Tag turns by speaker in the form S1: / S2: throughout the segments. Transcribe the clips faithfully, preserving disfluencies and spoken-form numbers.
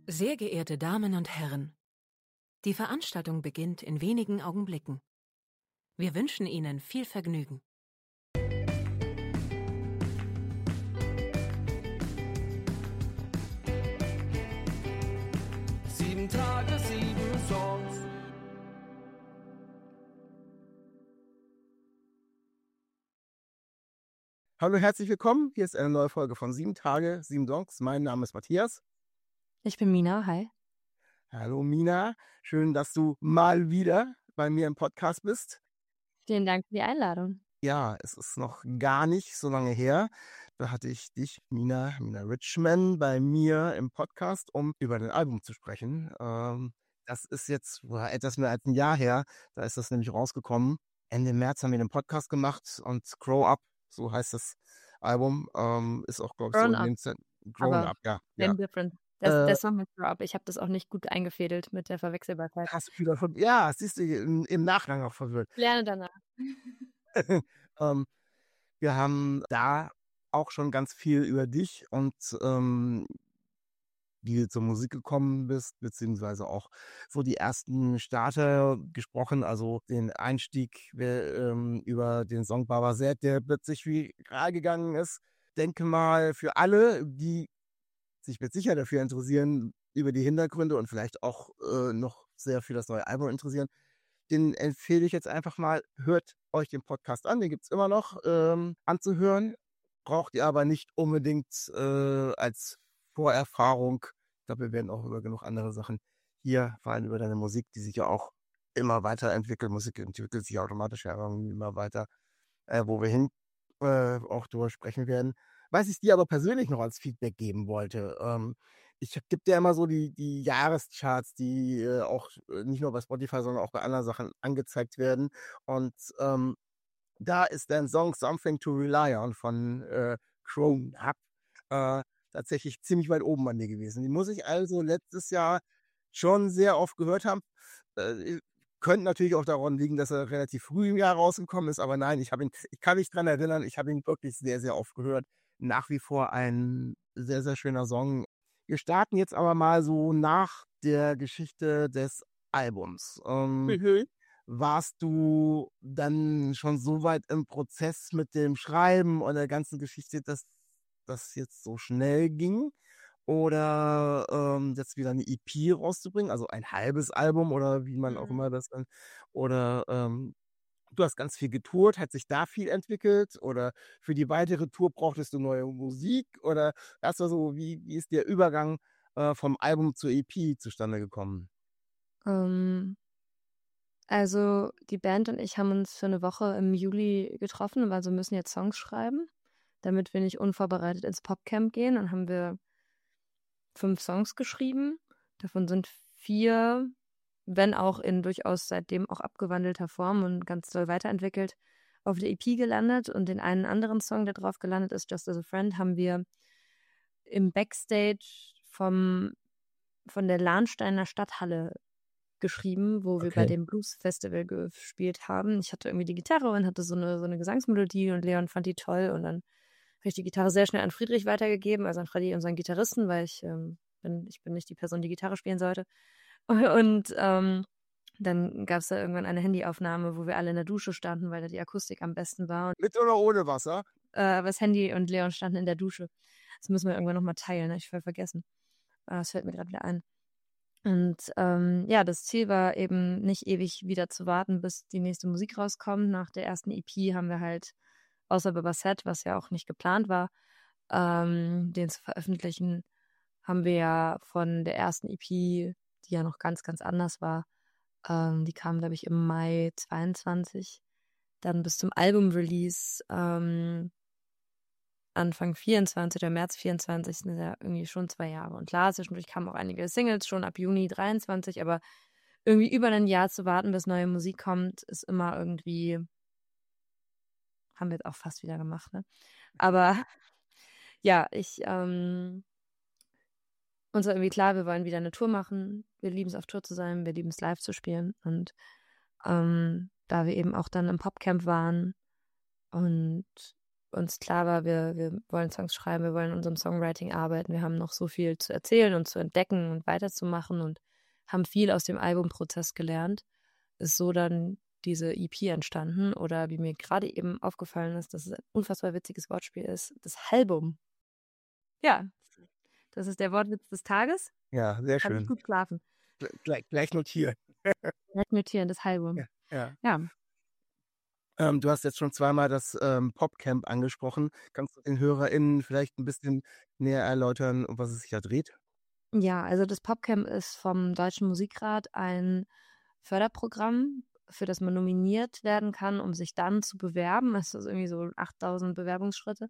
S1: Sehr geehrte Damen und Herren, die Veranstaltung beginnt in wenigen Augenblicken. Wir wünschen Ihnen viel Vergnügen.
S2: Sieben Tage, sieben Songs.
S3: Hallo, herzlich willkommen. Hier ist eine neue Folge von Sieben Tage, sieben Songs. Mein Name ist Matthias.
S4: Ich bin Mina, hi.
S3: Hallo Mina, schön, dass du mal wieder bei mir im Podcast bist.
S4: Vielen Dank für die Einladung.
S3: Ja, es ist noch gar nicht so lange her. Da hatte ich dich, Mina, Mina Richman, bei mir im Podcast, um über dein Album zu sprechen. Ähm, das ist jetzt boah, etwas mehr als ein Jahr her. Da ist das nämlich rausgekommen. Ende März haben wir den Podcast gemacht und Grow Up, so heißt das Album, ähm, ist auch, glaube ich, so
S4: Grown
S3: in
S4: Up,
S3: den Zen- Grown
S4: aber
S3: Up, ja.
S4: Name
S3: ja.
S4: different. Das,
S3: Äh,
S4: der Song mit Grow Up, ich habe das auch nicht gut eingefädelt mit der Verwechselbarkeit.
S3: Hast du wieder von, ja, siehst du, im, im Nachgang auch verwirrt.
S4: Lerne danach.
S3: ähm, wir haben da auch schon ganz viel über dich und ähm, wie du zur Musik gekommen bist, beziehungsweise auch so die ersten Starter gesprochen, also den Einstieg wir, ähm, über den Song Baba Zed, der plötzlich viral gegangen ist. Denke mal, für alle, die sich mit Sicherheit dafür interessieren, über die Hintergründe und vielleicht auch äh, noch sehr für das neue Album interessieren, den empfehle ich jetzt einfach mal, hört euch den Podcast an, den gibt es immer noch ähm, anzuhören, braucht ihr aber nicht unbedingt äh, als Vorerfahrung. Ich glaube, wir werden auch über genug andere Sachen hier, vor allem über deine Musik, die sich ja auch immer weiterentwickelt. Musik entwickelt sich automatisch ja irgendwie immer weiter, äh, wo wir hin äh, auch drüber sprechen werden. Was ich dir aber persönlich noch als Feedback geben wollte, ähm, ich gebe dir immer so die, die Jahrescharts, die äh, auch äh, nicht nur bei Spotify, sondern auch bei anderen Sachen angezeigt werden. Und ähm, da ist dein Song Something to Rely On von äh, Grown Up äh, tatsächlich ziemlich weit oben bei mir gewesen. Die muss ich also letztes Jahr schon sehr oft gehört haben. Äh, könnte natürlich auch daran liegen, dass er relativ früh im Jahr rausgekommen ist, aber nein, ich habe ihn, ich kann mich dran erinnern, ich habe ihn wirklich sehr, sehr oft gehört. Nach wie vor ein sehr, sehr schöner Song. Wir starten jetzt aber mal so nach der Geschichte des Albums. Ähm,
S4: Mhm.
S3: warst du dann schon so weit im Prozess mit dem Schreiben und der ganzen Geschichte, dass das jetzt so schnell ging? Oder ähm, jetzt wieder eine E P rauszubringen, also ein halbes Album oder wie man auch
S4: Mhm.
S3: immer das dann, oder ähm, du hast ganz viel getourt, hat sich da viel entwickelt oder für die weitere Tour brauchtest du neue Musik oder das war so, wie, wie ist der Übergang äh, vom Album zur E P zustande gekommen?
S4: Ähm, also die Band und ich haben uns für eine Woche im Juli getroffen, weil wir müssen jetzt Songs schreiben, damit wir nicht unvorbereitet ins Popcamp gehen. Und haben wir fünf Songs geschrieben. Davon sind vier, wenn auch in durchaus seitdem auch abgewandelter Form und ganz doll weiterentwickelt, auf der E P gelandet. Und den einen anderen Song, der drauf gelandet ist, Just as a Friend, haben wir im Backstage vom, von der Lahnsteiner Stadthalle geschrieben, wo wir bei
S3: Okay.
S4: dem Blues Festival gespielt haben. Ich hatte irgendwie die Gitarre und hatte so eine, so eine Gesangsmelodie und Leon fand die toll und dann habe ich die Gitarre sehr schnell an Friedrich weitergegeben, also an Freddy, unseren Gitarristen, weil ich ähm, bin, ich bin nicht die Person, die Gitarre spielen sollte. Und ähm, dann gab es da irgendwann eine Handyaufnahme, wo wir alle in der Dusche standen, weil da die Akustik am besten war. Und,
S3: Mit oder ohne Wasser?
S4: äh, aber das Handy und Leon standen in der Dusche. Das müssen wir irgendwann nochmal teilen, ne? Ich voll vergessen. Äh, Das fällt mir gerade wieder ein. Und ähm, ja, das Ziel war eben nicht ewig wieder zu warten, bis die nächste Musik rauskommt. Nach der ersten E P haben wir halt, außer Baba Set, was ja auch nicht geplant war, ähm, den zu veröffentlichen, haben wir ja von der ersten E P, die ja noch ganz, ganz anders war, ähm, die kam, glaube ich, im Mai zweiundzwanzig, dann bis zum Album-Release ähm, Anfang vierundzwanzig oder März vierundzwanzig, sind ja irgendwie schon zwei Jahre. Und klar, zwischendurch kamen auch einige Singles schon ab Juni dreiundzwanzig, aber irgendwie über ein Jahr zu warten, bis neue Musik kommt, ist immer irgendwie, haben wir jetzt auch fast wieder gemacht, ne? Aber ja, ich, ähm, uns war irgendwie klar, wir wollen wieder eine Tour machen. Wir lieben es, auf Tour zu sein, wir lieben es, live zu spielen. Und ähm, da wir eben auch dann im Popcamp waren und uns klar war, wir, wir wollen Songs schreiben, wir wollen in unserem Songwriting arbeiten, wir haben noch so viel zu erzählen und zu entdecken und weiterzumachen und haben viel aus dem Albumprozess gelernt, ist so dann diese E P entstanden oder wie mir gerade eben aufgefallen ist, dass es ein unfassbar witziges Wortspiel ist, das Album. Ja, das ist der Wortwitz des Tages.
S3: Ja, sehr
S4: Kann ich
S3: schön.
S4: gut schlafen.
S3: Gleich, gleich notieren.
S4: Direkt notieren, das Album.
S3: Ja, ja.
S4: Ja.
S3: Ähm, du hast jetzt schon zweimal das ähm, Popcamp angesprochen. Kannst du den HörerInnen vielleicht ein bisschen näher erläutern, um was es sich da dreht?
S4: Ja, also das Popcamp ist vom Deutschen Musikrat ein Förderprogramm, für das man nominiert werden kann, um sich dann zu bewerben. Es ist irgendwie so achttausend Bewerbungsschritte,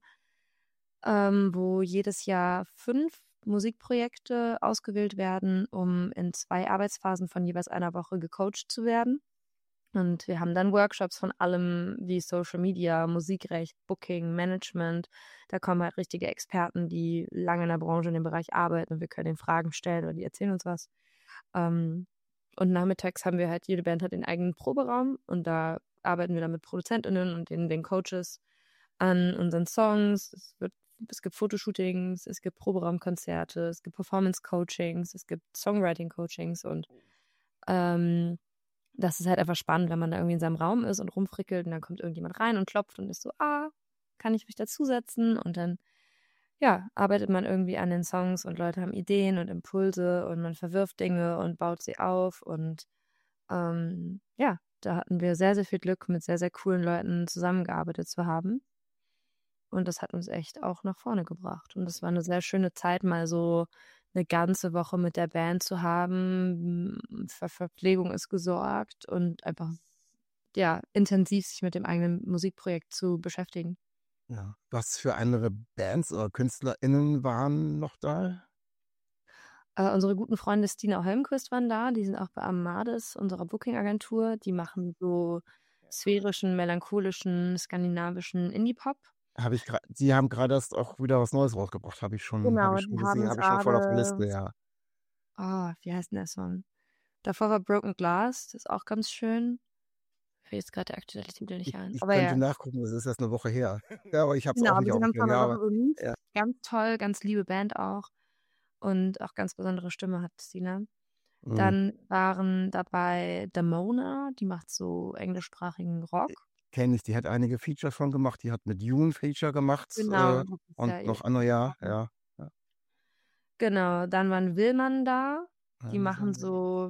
S4: ähm, wo jedes Jahr fünf Musikprojekte ausgewählt werden, um in zwei Arbeitsphasen von jeweils einer Woche gecoacht zu werden. Und wir haben dann Workshops von allem wie Social Media, Musikrecht, Booking, Management. Da kommen halt richtige Experten, die lange in der Branche in dem Bereich arbeiten und wir können ihnen Fragen stellen oder die erzählen uns was. Ähm, und nachmittags haben wir halt, jede Band hat den eigenen Proberaum und da arbeiten wir dann mit ProduzentInnen und den, den Coaches an unseren Songs. Es wird, es gibt Fotoshootings, es gibt Proberaumkonzerte, es gibt Performance-Coachings, es gibt Songwriting-Coachings und ähm, das ist halt einfach spannend, wenn man da irgendwie in seinem Raum ist und rumfrickelt und dann kommt irgendjemand rein und klopft und ist so, ah, kann ich mich dazusetzen? Und dann, ja, arbeitet man irgendwie an den Songs und Leute haben Ideen und Impulse und man verwirft Dinge und baut sie auf und ähm, ja, da hatten wir sehr, sehr viel Glück, mit sehr, sehr coolen Leuten zusammengearbeitet zu haben. Und das hat uns echt auch nach vorne gebracht. Und das war eine sehr schöne Zeit, mal so eine ganze Woche mit der Band zu haben. Für Verpflegung ist gesorgt und einfach, ja, intensiv sich mit dem eigenen Musikprojekt zu beschäftigen.
S3: Ja. Was für andere Bands oder KünstlerInnen waren noch da?
S4: Äh, unsere guten Freunde Stina Holmquist waren da. Die sind auch bei Amades, unserer Booking-Agentur. Die machen so sphärischen, melancholischen, skandinavischen Indie-Pop.
S3: Habe ich gerade, Sie haben gerade erst auch wieder was Neues rausgebracht, habe ich schon,
S4: Genau,
S3: habe ich schon
S4: die
S3: gesehen,
S4: haben
S3: habe ich schon voll auf der Liste,
S4: gerade,
S3: ja.
S4: oh, wie heißt denn der Song? Davor war Broken Glass, das ist auch ganz schön. Ich will jetzt gerade der aktuelle Titel nicht
S3: Ich,
S4: ein.
S3: ich
S4: Aber
S3: könnte
S4: ja,
S3: nachgucken, es ist erst eine Woche her. Ja, aber ich habe es
S4: genau,
S3: auch
S4: aber
S3: nicht
S4: die
S3: auf dem
S4: haben vor
S3: Schirm.
S4: einer
S3: Ja,
S4: Woche
S3: aber
S4: released.
S3: ja.
S4: Ganz toll, ganz liebe Band auch. Und auch ganz besondere Stimme hat Stina.
S3: Mhm.
S4: Dann waren dabei Damona, die macht so englischsprachigen Rock.
S3: Kenne ich, die hat einige Features schon gemacht. Die hat mit Dune Feature gemacht
S4: Genau,
S3: äh,
S4: das ist
S3: und
S4: ja ihr
S3: noch andere, ja,
S4: Song.
S3: ja. ja.
S4: Genau, dann waren Willmann da. Die
S3: Ja,
S4: machen
S3: sehr-
S4: so,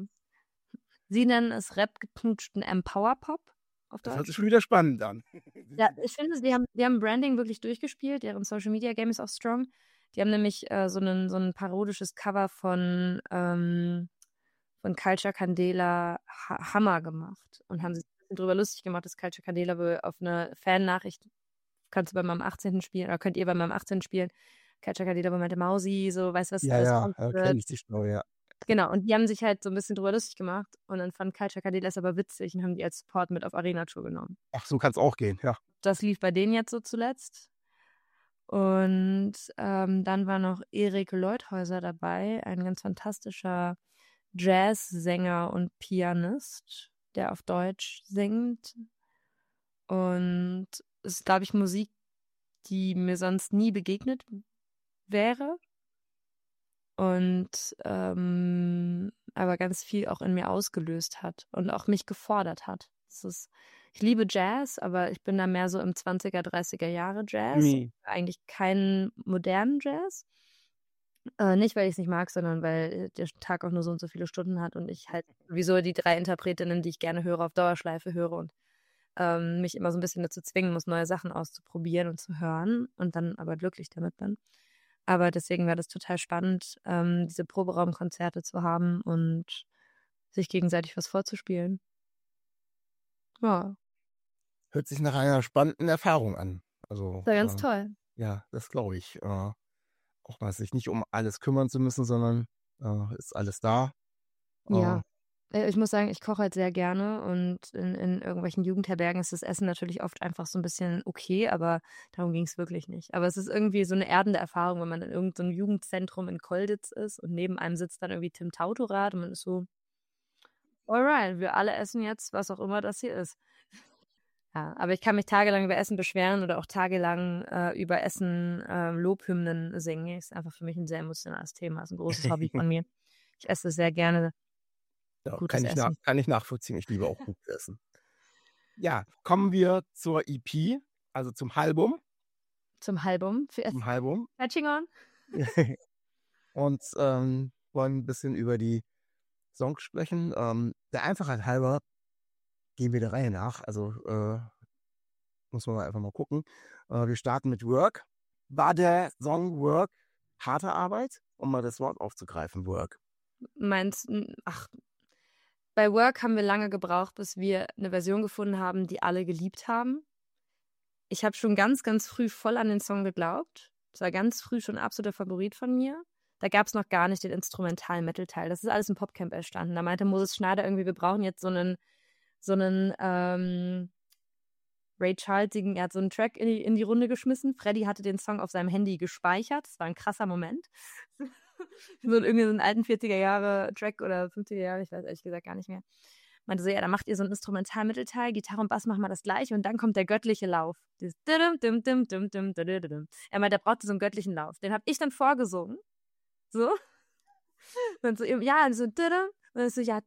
S4: sie nennen es Rap-geknutschten Empower-Pop auf
S3: Das hört
S4: Deutsch.
S3: sich schon wieder spannend an.
S4: Ja, ich finde, die haben, die haben Branding wirklich durchgespielt. Deren Social Media Game ist auch strong. Die haben nämlich äh, so, einen, so ein parodisches Cover von, ähm, von Culture Candela ha Hammer gemacht und haben sich ein bisschen drüber lustig gemacht, dass Culture Candela wohl auf eine Fan-Nachricht, kannst du bei meinem achtzehnten spielen oder könnt ihr bei meinem achtzehnten spielen, Culture Candela bei meinte Mausi, so, weißt du, was
S3: Ja,
S4: alles
S3: ja,
S4: kommt
S3: ja
S4: wird.
S3: kenne ich die Story, ja.
S4: Genau, und die haben sich halt so ein bisschen drüber lustig gemacht und dann fand Culture Candela es aber witzig und haben die als Support mit auf Arena-Tour genommen.
S3: Ach, so kann es auch gehen, ja.
S4: Das lief bei denen jetzt so zuletzt. Und ähm, dann war noch Erik Leuthäuser dabei, ein ganz fantastischer Jazzsänger und Pianist, der auf Deutsch singt. Und es ist, glaube ich, Musik, die mir sonst nie begegnet wäre. Und ähm, aber ganz viel auch in mir ausgelöst hat und auch mich gefordert hat. Das ist, ich liebe Jazz, aber ich bin da mehr so im zwanziger, dreißiger Jahre Jazz.
S3: Mhm.
S4: Eigentlich keinen modernen Jazz. Äh, nicht, weil ich es nicht mag, sondern weil der Tag auch nur so und so viele Stunden hat und ich halt sowieso die drei Interpretinnen, die ich gerne höre, auf Dauerschleife höre und ähm, mich immer so ein bisschen dazu zwingen muss, neue Sachen auszuprobieren und zu hören und dann aber glücklich damit bin. Aber deswegen war das total spannend, ähm, diese Proberaumkonzerte zu haben und sich gegenseitig was vorzuspielen. Ja,
S3: Hört sich nach einer spannenden Erfahrung an. Also,
S4: das war ganz
S3: äh,
S4: toll.
S3: ja, das glaube ich. Äh, auch mal sich nicht um alles kümmern zu müssen, sondern äh, ist alles da. Äh,
S4: Ja. Äh, Ich muss sagen, ich koche halt sehr gerne und in, in irgendwelchen Jugendherbergen ist das Essen natürlich oft einfach so ein bisschen okay, aber darum ging es wirklich nicht. Aber es ist irgendwie so eine erdende Erfahrung, wenn man in irgendeinem Jugendzentrum in Kolditz ist und neben einem sitzt dann irgendwie Tim Tautorat und man ist so, alright, wir alle essen jetzt, was auch immer das hier ist. Ja, aber ich kann mich tagelang über Essen beschweren oder auch tagelang äh, über Essen äh, Lobhymnen singen. Ist einfach für mich ein sehr emotionales Thema. Ist ein großes Hobby von mir. Ich esse sehr gerne
S3: Ja,
S4: gutes
S3: kann ich, nach,
S4: Essen.
S3: kann ich nachvollziehen. Ich liebe auch gut essen. Ja, kommen wir zur E P, also zum Album.
S4: Zum Album. Für
S3: Zum Album.
S4: Catching on.
S3: Und ähm, wollen ein bisschen über die Songs sprechen. Ähm, der Einfachheit halber gehen wir der Reihe nach. Also äh, muss man einfach mal gucken. Äh, wir starten mit Work. War der Song Work harte Arbeit? Um mal das Wort aufzugreifen, Work.
S4: Meinst ach, bei Work haben wir lange gebraucht, bis wir eine Version gefunden haben, die alle geliebt haben. Ich habe schon ganz, ganz früh voll an den Song geglaubt. Es war ganz früh schon ein absoluter Favorit von mir. Da gab es noch gar nicht den instrumentalen Metal-Teil. Das ist alles im Popcamp entstanden. Da meinte Moses Schneider irgendwie, wir brauchen jetzt so einen, so einen ähm, Ray Charles-igen, er hat so einen Track in die, in die Runde geschmissen. Freddy hatte den Song auf seinem Handy gespeichert. Das war ein krasser Moment. so irgendwie so einen alten vierziger Jahre Track oder fünfziger Jahre, ich weiß ehrlich gesagt gar nicht mehr. Meinte so, ja, dann macht ihr so ein Instrumentalmittelteil, Gitarre und Bass machen wir das gleiche und dann kommt der göttliche Lauf. Dieses dim, dim, dim, dim, dim, dim, dim. Er meinte, der brauchte so einen göttlichen Lauf. Den habe ich dann vorgesungen. So. Und so, ja, und so, und dann so, ja,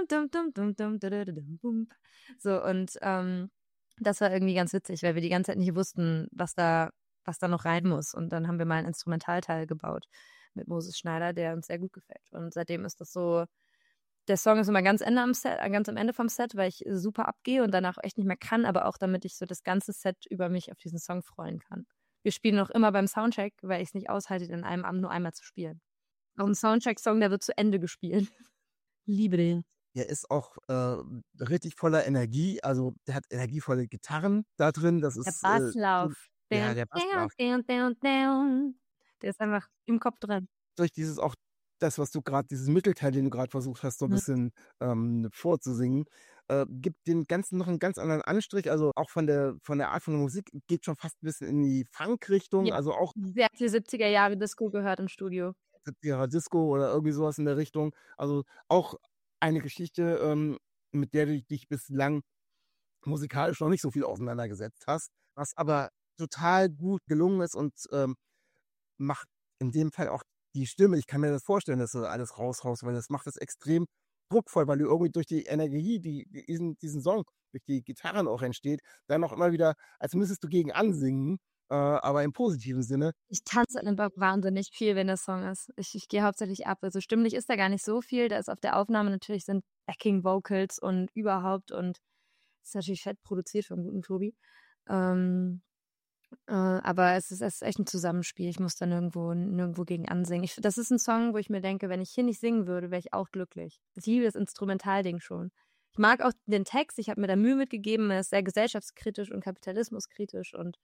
S4: so, und ähm, das war irgendwie ganz witzig, weil wir die ganze Zeit nicht wussten, was da, was da noch rein muss. Und dann haben wir mal einen Instrumentalteil gebaut mit Moses Schneider, der uns sehr gut gefällt. Und seitdem ist das so, der Song ist immer ganz, Ende am Set, ganz am Ende vom Set, weil ich super abgehe und danach echt nicht mehr kann, aber auch damit ich so das ganze Set über mich auf diesen Song freuen kann. Wir spielen noch immer beim Soundcheck, weil ich es nicht aushalte, in einem Abend nur einmal zu spielen. Auch ein Soundcheck-Song, der wird zu Ende gespielt. Liebe den.
S3: Er ist auch äh, richtig voller Energie, also der hat energievolle Gitarren da drin. Das ist,
S4: der Basslauf.
S3: Äh, ja, der Basslauf.
S4: Down, down, down. Der ist einfach im Kopf drin.
S3: Durch dieses auch, das, was du gerade, dieses Mittelteil, den du gerade versucht hast, so ein
S4: Mhm.
S3: bisschen ähm, vorzusingen, äh, gibt dem Ganzen noch einen ganz anderen Anstrich. Also auch von der, von der Art von der Musik geht schon fast ein bisschen in die Funk-Richtung.
S4: Ja.
S3: Also auch
S4: sehr viel siebziger Jahre Disco gehört im Studio.
S3: siebziger Disco oder irgendwie sowas in der Richtung. Also auch eine Geschichte, ähm, mit der du dich bislang musikalisch noch nicht so viel auseinandergesetzt hast, was aber total gut gelungen ist und ähm, macht in dem Fall auch die Stimme. Ich kann mir das vorstellen, dass du alles raushaust, weil das macht es extrem druckvoll, weil du irgendwie durch die Energie, die diesen, diesen Song, durch die Gitarren auch entsteht, dann auch immer wieder, als müsstest du gegen ansingen, äh, aber im positiven Sinne.
S4: Ich tanze einfach wahnsinnig viel, wenn der Song ist. Ich, ich gehe hauptsächlich ab. Also stimmlich ist da gar nicht so viel. Da ist auf der Aufnahme natürlich sind Backing Vocals und überhaupt und es ist natürlich fett produziert vom guten Tobi. Ähm, äh, aber es ist, es ist echt ein Zusammenspiel. Ich muss da nirgendwo, nirgendwo gegen ansingen. Ich, das ist ein Song, wo ich mir denke, wenn ich hier nicht singen würde, wäre ich auch glücklich. Ich liebe das Instrumentalding schon. Ich mag auch den Text. Ich habe mir da Mühe mitgegeben. Er ist sehr gesellschaftskritisch und kapitalismuskritisch und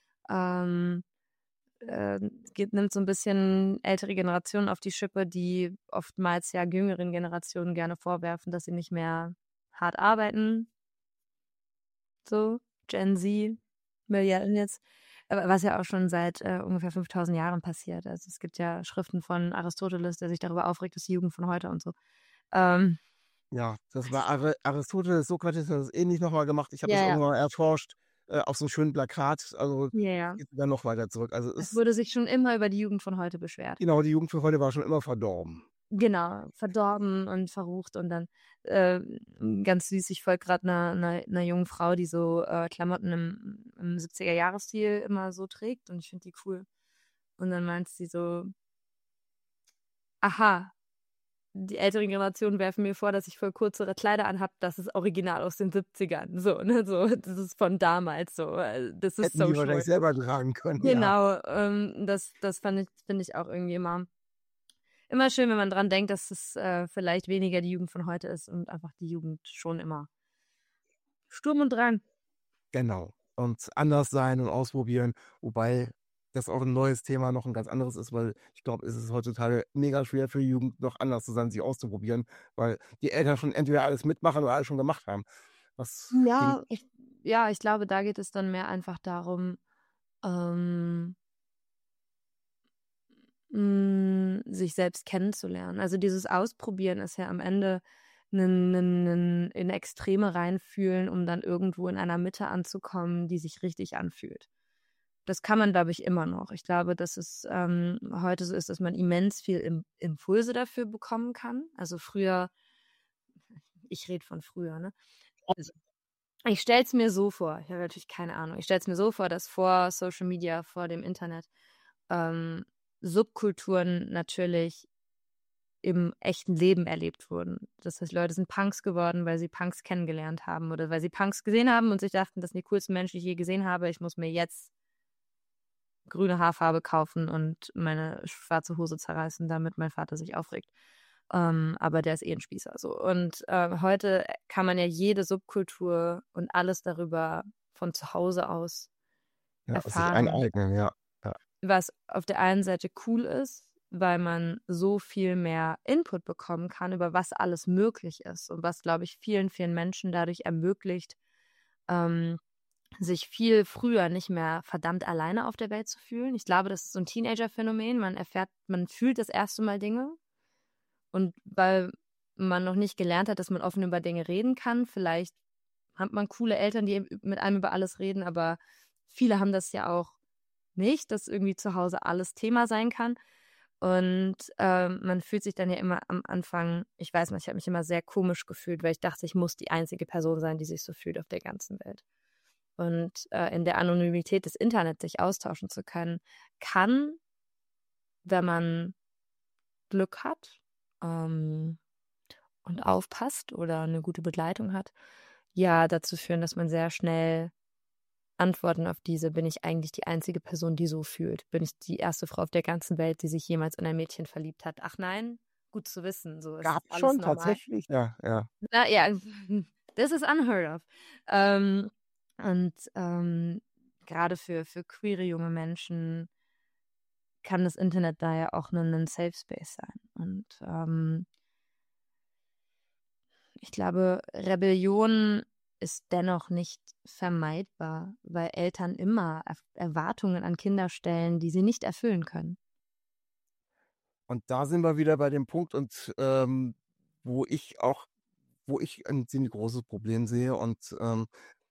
S4: ähm, äh, geht, nimmt so ein bisschen ältere Generationen auf die Schippe, die oftmals ja jüngeren Generationen gerne vorwerfen, dass sie nicht mehr hart arbeiten. So, Gen Z, Millennials. Aber was ja auch schon seit äh, ungefähr fünftausend Jahren passiert. Also es gibt ja Schriften von Aristoteles, der sich darüber aufregt, dass die Jugend von heute und so. Ähm,
S3: Ja, das war Ar Aristoteles, Sokrates hat das ähnlich nochmal gemacht. Ich habe
S4: Ja,
S3: das
S4: ja.
S3: irgendwann mal erforscht, äh, auf so einem schönen Plakat. Also
S4: ja, ja.
S3: geht sogar noch weiter zurück. Also
S4: Es
S3: ist,
S4: wurde sich schon immer über die Jugend von heute beschwert.
S3: genau, die Jugend für heute war schon immer verdorben.
S4: Genau, verdorben und verrucht und dann äh, ganz süß, ich folge gerade einer, einer, einer jungen Frau, die so äh, Klamotten im, im siebziger-Jahres-Stil immer so trägt und ich finde die cool. Und dann meint sie so, aha, die älteren Generationen werfen mir vor, dass ich voll kürzere Kleider anhab, das ist original aus den siebzigern. So, ne, so, das ist von damals so. Das ist
S3: Hätten die
S4: social.
S3: wahrscheinlich selber tragen können. Ja.
S4: Genau, ähm, das, das fand ich, finde ich auch irgendwie immer, immer schön, wenn man dran denkt, dass es äh, vielleicht weniger die Jugend von heute ist und einfach die Jugend schon immer Sturm und Drang.
S3: Genau. Und anders sein und ausprobieren, wobei das auch ein neues Thema noch ein ganz anderes ist, weil ich glaube, es ist heutzutage mega schwer für die Jugend noch anders zu sein, sich auszuprobieren, weil die Eltern schon entweder alles mitmachen oder alles schon gemacht haben. Was
S4: Ja, ich, ja, ich glaube, da geht es dann mehr einfach darum, ähm, mh, sich selbst kennenzulernen. Also dieses Ausprobieren ist ja am Ende nen, nen, nen in Extreme reinfühlen, um dann irgendwo in einer Mitte anzukommen, die sich richtig anfühlt. Das kann man, glaube ich, immer noch. Ich glaube, dass es ähm, heute so ist, dass man immens viel Im Impulse dafür bekommen kann. Also früher, ich rede von früher, ne? Also, ich stelle es mir so vor, ich habe natürlich keine Ahnung, ich stelle es mir so vor, dass vor Social Media, vor dem Internet, ähm, Subkulturen natürlich im echten Leben erlebt wurden. Das heißt, Leute sind Punks geworden, weil sie Punks kennengelernt haben oder weil sie Punks gesehen haben und sich dachten, das sind die coolsten Menschen, die ich je gesehen habe. Ich muss mir jetzt grüne Haarfarbe kaufen und meine schwarze Hose zerreißen, damit mein Vater sich aufregt. Ähm, aber der ist eh ein Spießer. So. Und ähm, heute kann man ja jede Subkultur und alles darüber von zu Hause aus
S3: Ja, sich
S4: erfahren,
S3: eineignen, ja. ja.
S4: was auf der einen Seite cool ist, weil man so viel mehr Input bekommen kann, über was alles möglich ist und was, glaube ich, vielen, vielen Menschen dadurch ermöglicht, ähm, sich viel früher nicht mehr verdammt alleine auf der Welt zu fühlen. Ich glaube, das ist so ein Teenager-Phänomen. Man erfährt, man fühlt das erste Mal Dinge und weil man noch nicht gelernt hat, dass man offen über Dinge reden kann, vielleicht hat man coole Eltern, die mit einem über alles reden, aber viele haben das ja auch nicht, dass irgendwie zu Hause alles Thema sein kann. Und ähm, man fühlt sich dann ja immer am Anfang, ich weiß nicht, ich habe mich immer sehr komisch gefühlt, weil ich dachte, ich muss die einzige Person sein, die sich so fühlt auf der ganzen Welt. Und äh, in der Anonymität des Internets sich austauschen zu können, kann, wenn man Glück hat ähm, und aufpasst oder eine gute Begleitung hat, ja dazu führen, dass man sehr schnell Antworten auf diese, bin ich eigentlich die einzige Person, die so fühlt? Bin ich die erste Frau auf der ganzen Welt, die sich jemals in ein Mädchen verliebt hat? Ach nein, gut zu wissen. So ist
S3: Gab
S4: alles
S3: schon
S4: normal.
S3: tatsächlich, ja, ja.
S4: Na, ja, this is unheard of. Ähm, und ähm, gerade für, für queere junge Menschen kann das Internet da ja auch nur ein Safe Space sein. Und ähm, ich glaube, Rebellion ist dennoch nicht vermeidbar, weil Eltern immer Er- Erwartungen an Kinder stellen, die sie nicht erfüllen können.
S3: Und da sind wir wieder bei dem Punkt, und ähm, wo ich auch, wo ich ein ziemlich großes Problem sehe, und ähm,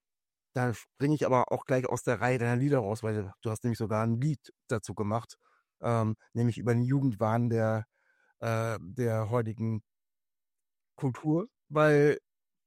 S3: da springe ich aber auch gleich aus der Reihe deiner Lieder raus, weil du hast nämlich sogar ein Lied dazu gemacht, ähm, nämlich über den Jugendwahn der, äh, der heutigen Kultur, weil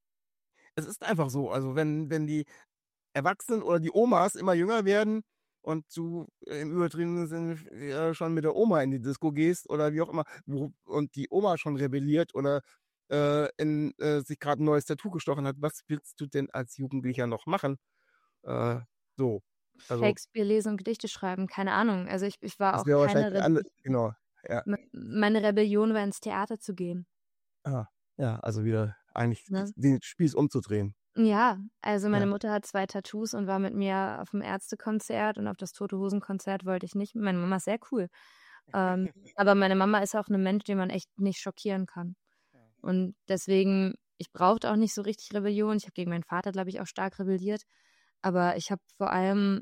S3: es ist einfach so, also wenn, wenn die Erwachsenen oder die Omas immer jünger werden und du äh, im übertriebenen Sinne äh, schon mit der Oma in die Disco gehst oder wie auch immer, wo, und die Oma schon rebelliert oder äh, in, äh, sich gerade ein neues Tattoo gestochen hat, was willst du denn als Jugendlicher noch machen? Äh, so, also
S4: Shakespeare lesen und Gedichte schreiben, keine Ahnung. Also ich, ich war
S3: das
S4: auch
S3: wäre
S4: keine
S3: wahrscheinlich andere,
S4: Re
S3: genau, ja.
S4: Me- meine Rebellion war ins Theater zu gehen.
S3: Ah, ja, also wieder eigentlich
S4: Ne?
S3: den Spieß umzudrehen.
S4: Ja, also meine
S3: Ja.
S4: Mutter hat zwei Tattoos und war mit mir auf dem Ärztekonzert und auf das Tote Hosen Konzert wollte ich nicht. Meine Mama ist sehr cool. Ähm, aber meine Mama ist auch ein Mensch, den man echt nicht schockieren kann. Und deswegen, ich brauchte auch nicht so richtig Rebellion. Ich habe gegen meinen Vater, glaube ich, auch stark rebelliert. Aber ich habe vor allem,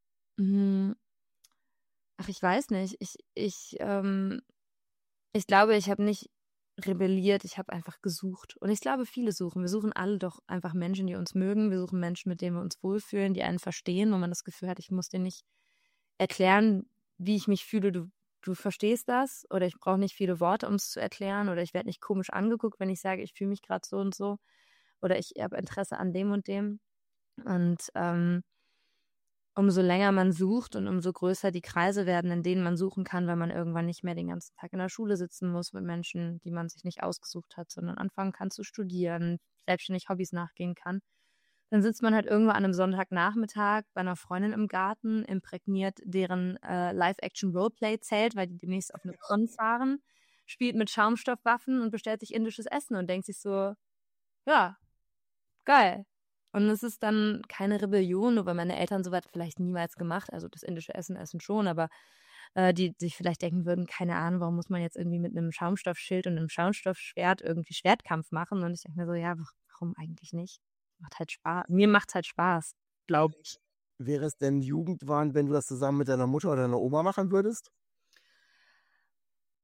S4: mh, ach, ich weiß nicht, ich, ich, ähm, ich glaube, ich habe nicht rebelliert, ich habe einfach gesucht. Und ich glaube, viele suchen. Wir suchen alle doch einfach Menschen, die uns mögen. Wir suchen Menschen, mit denen wir uns wohlfühlen, die einen verstehen, wo man das Gefühl hat, ich muss dir nicht erklären, wie ich mich fühle. Du, du verstehst das. Oder ich brauche nicht viele Worte, um es zu erklären. Oder ich werde nicht komisch angeguckt, wenn ich sage, ich fühle mich gerade so und so. Oder ich habe Interesse an dem und dem. Und ähm, umso länger man sucht und umso größer die Kreise werden, in denen man suchen kann, weil man irgendwann nicht mehr den ganzen Tag in der Schule sitzen muss mit Menschen, die man sich nicht ausgesucht hat, sondern anfangen kann zu studieren, selbstständig Hobbys nachgehen kann. Dann sitzt man halt irgendwo an einem Sonntagnachmittag bei einer Freundin im Garten, imprägniert deren äh, Live-Action-Roleplay-Zelt, weil die demnächst auf eine Con fahren, spielt mit Schaumstoffwaffen und bestellt sich indisches Essen und denkt sich so, ja, geil. Und es ist dann keine Rebellion, nur weil meine Eltern sowas vielleicht niemals gemacht, also das indische Essen essen schon, aber äh, die sich vielleicht denken würden, keine Ahnung, warum muss man jetzt irgendwie mit einem Schaumstoffschild und einem Schaumstoffschwert irgendwie Schwertkampf machen? Und ich denke mir so, ja, warum eigentlich nicht? Macht halt Spaß. Mir macht's halt Spaß, glaube ich.
S3: Wäre es denn Jugendwahn, wenn du das zusammen mit deiner Mutter oder deiner Oma machen würdest?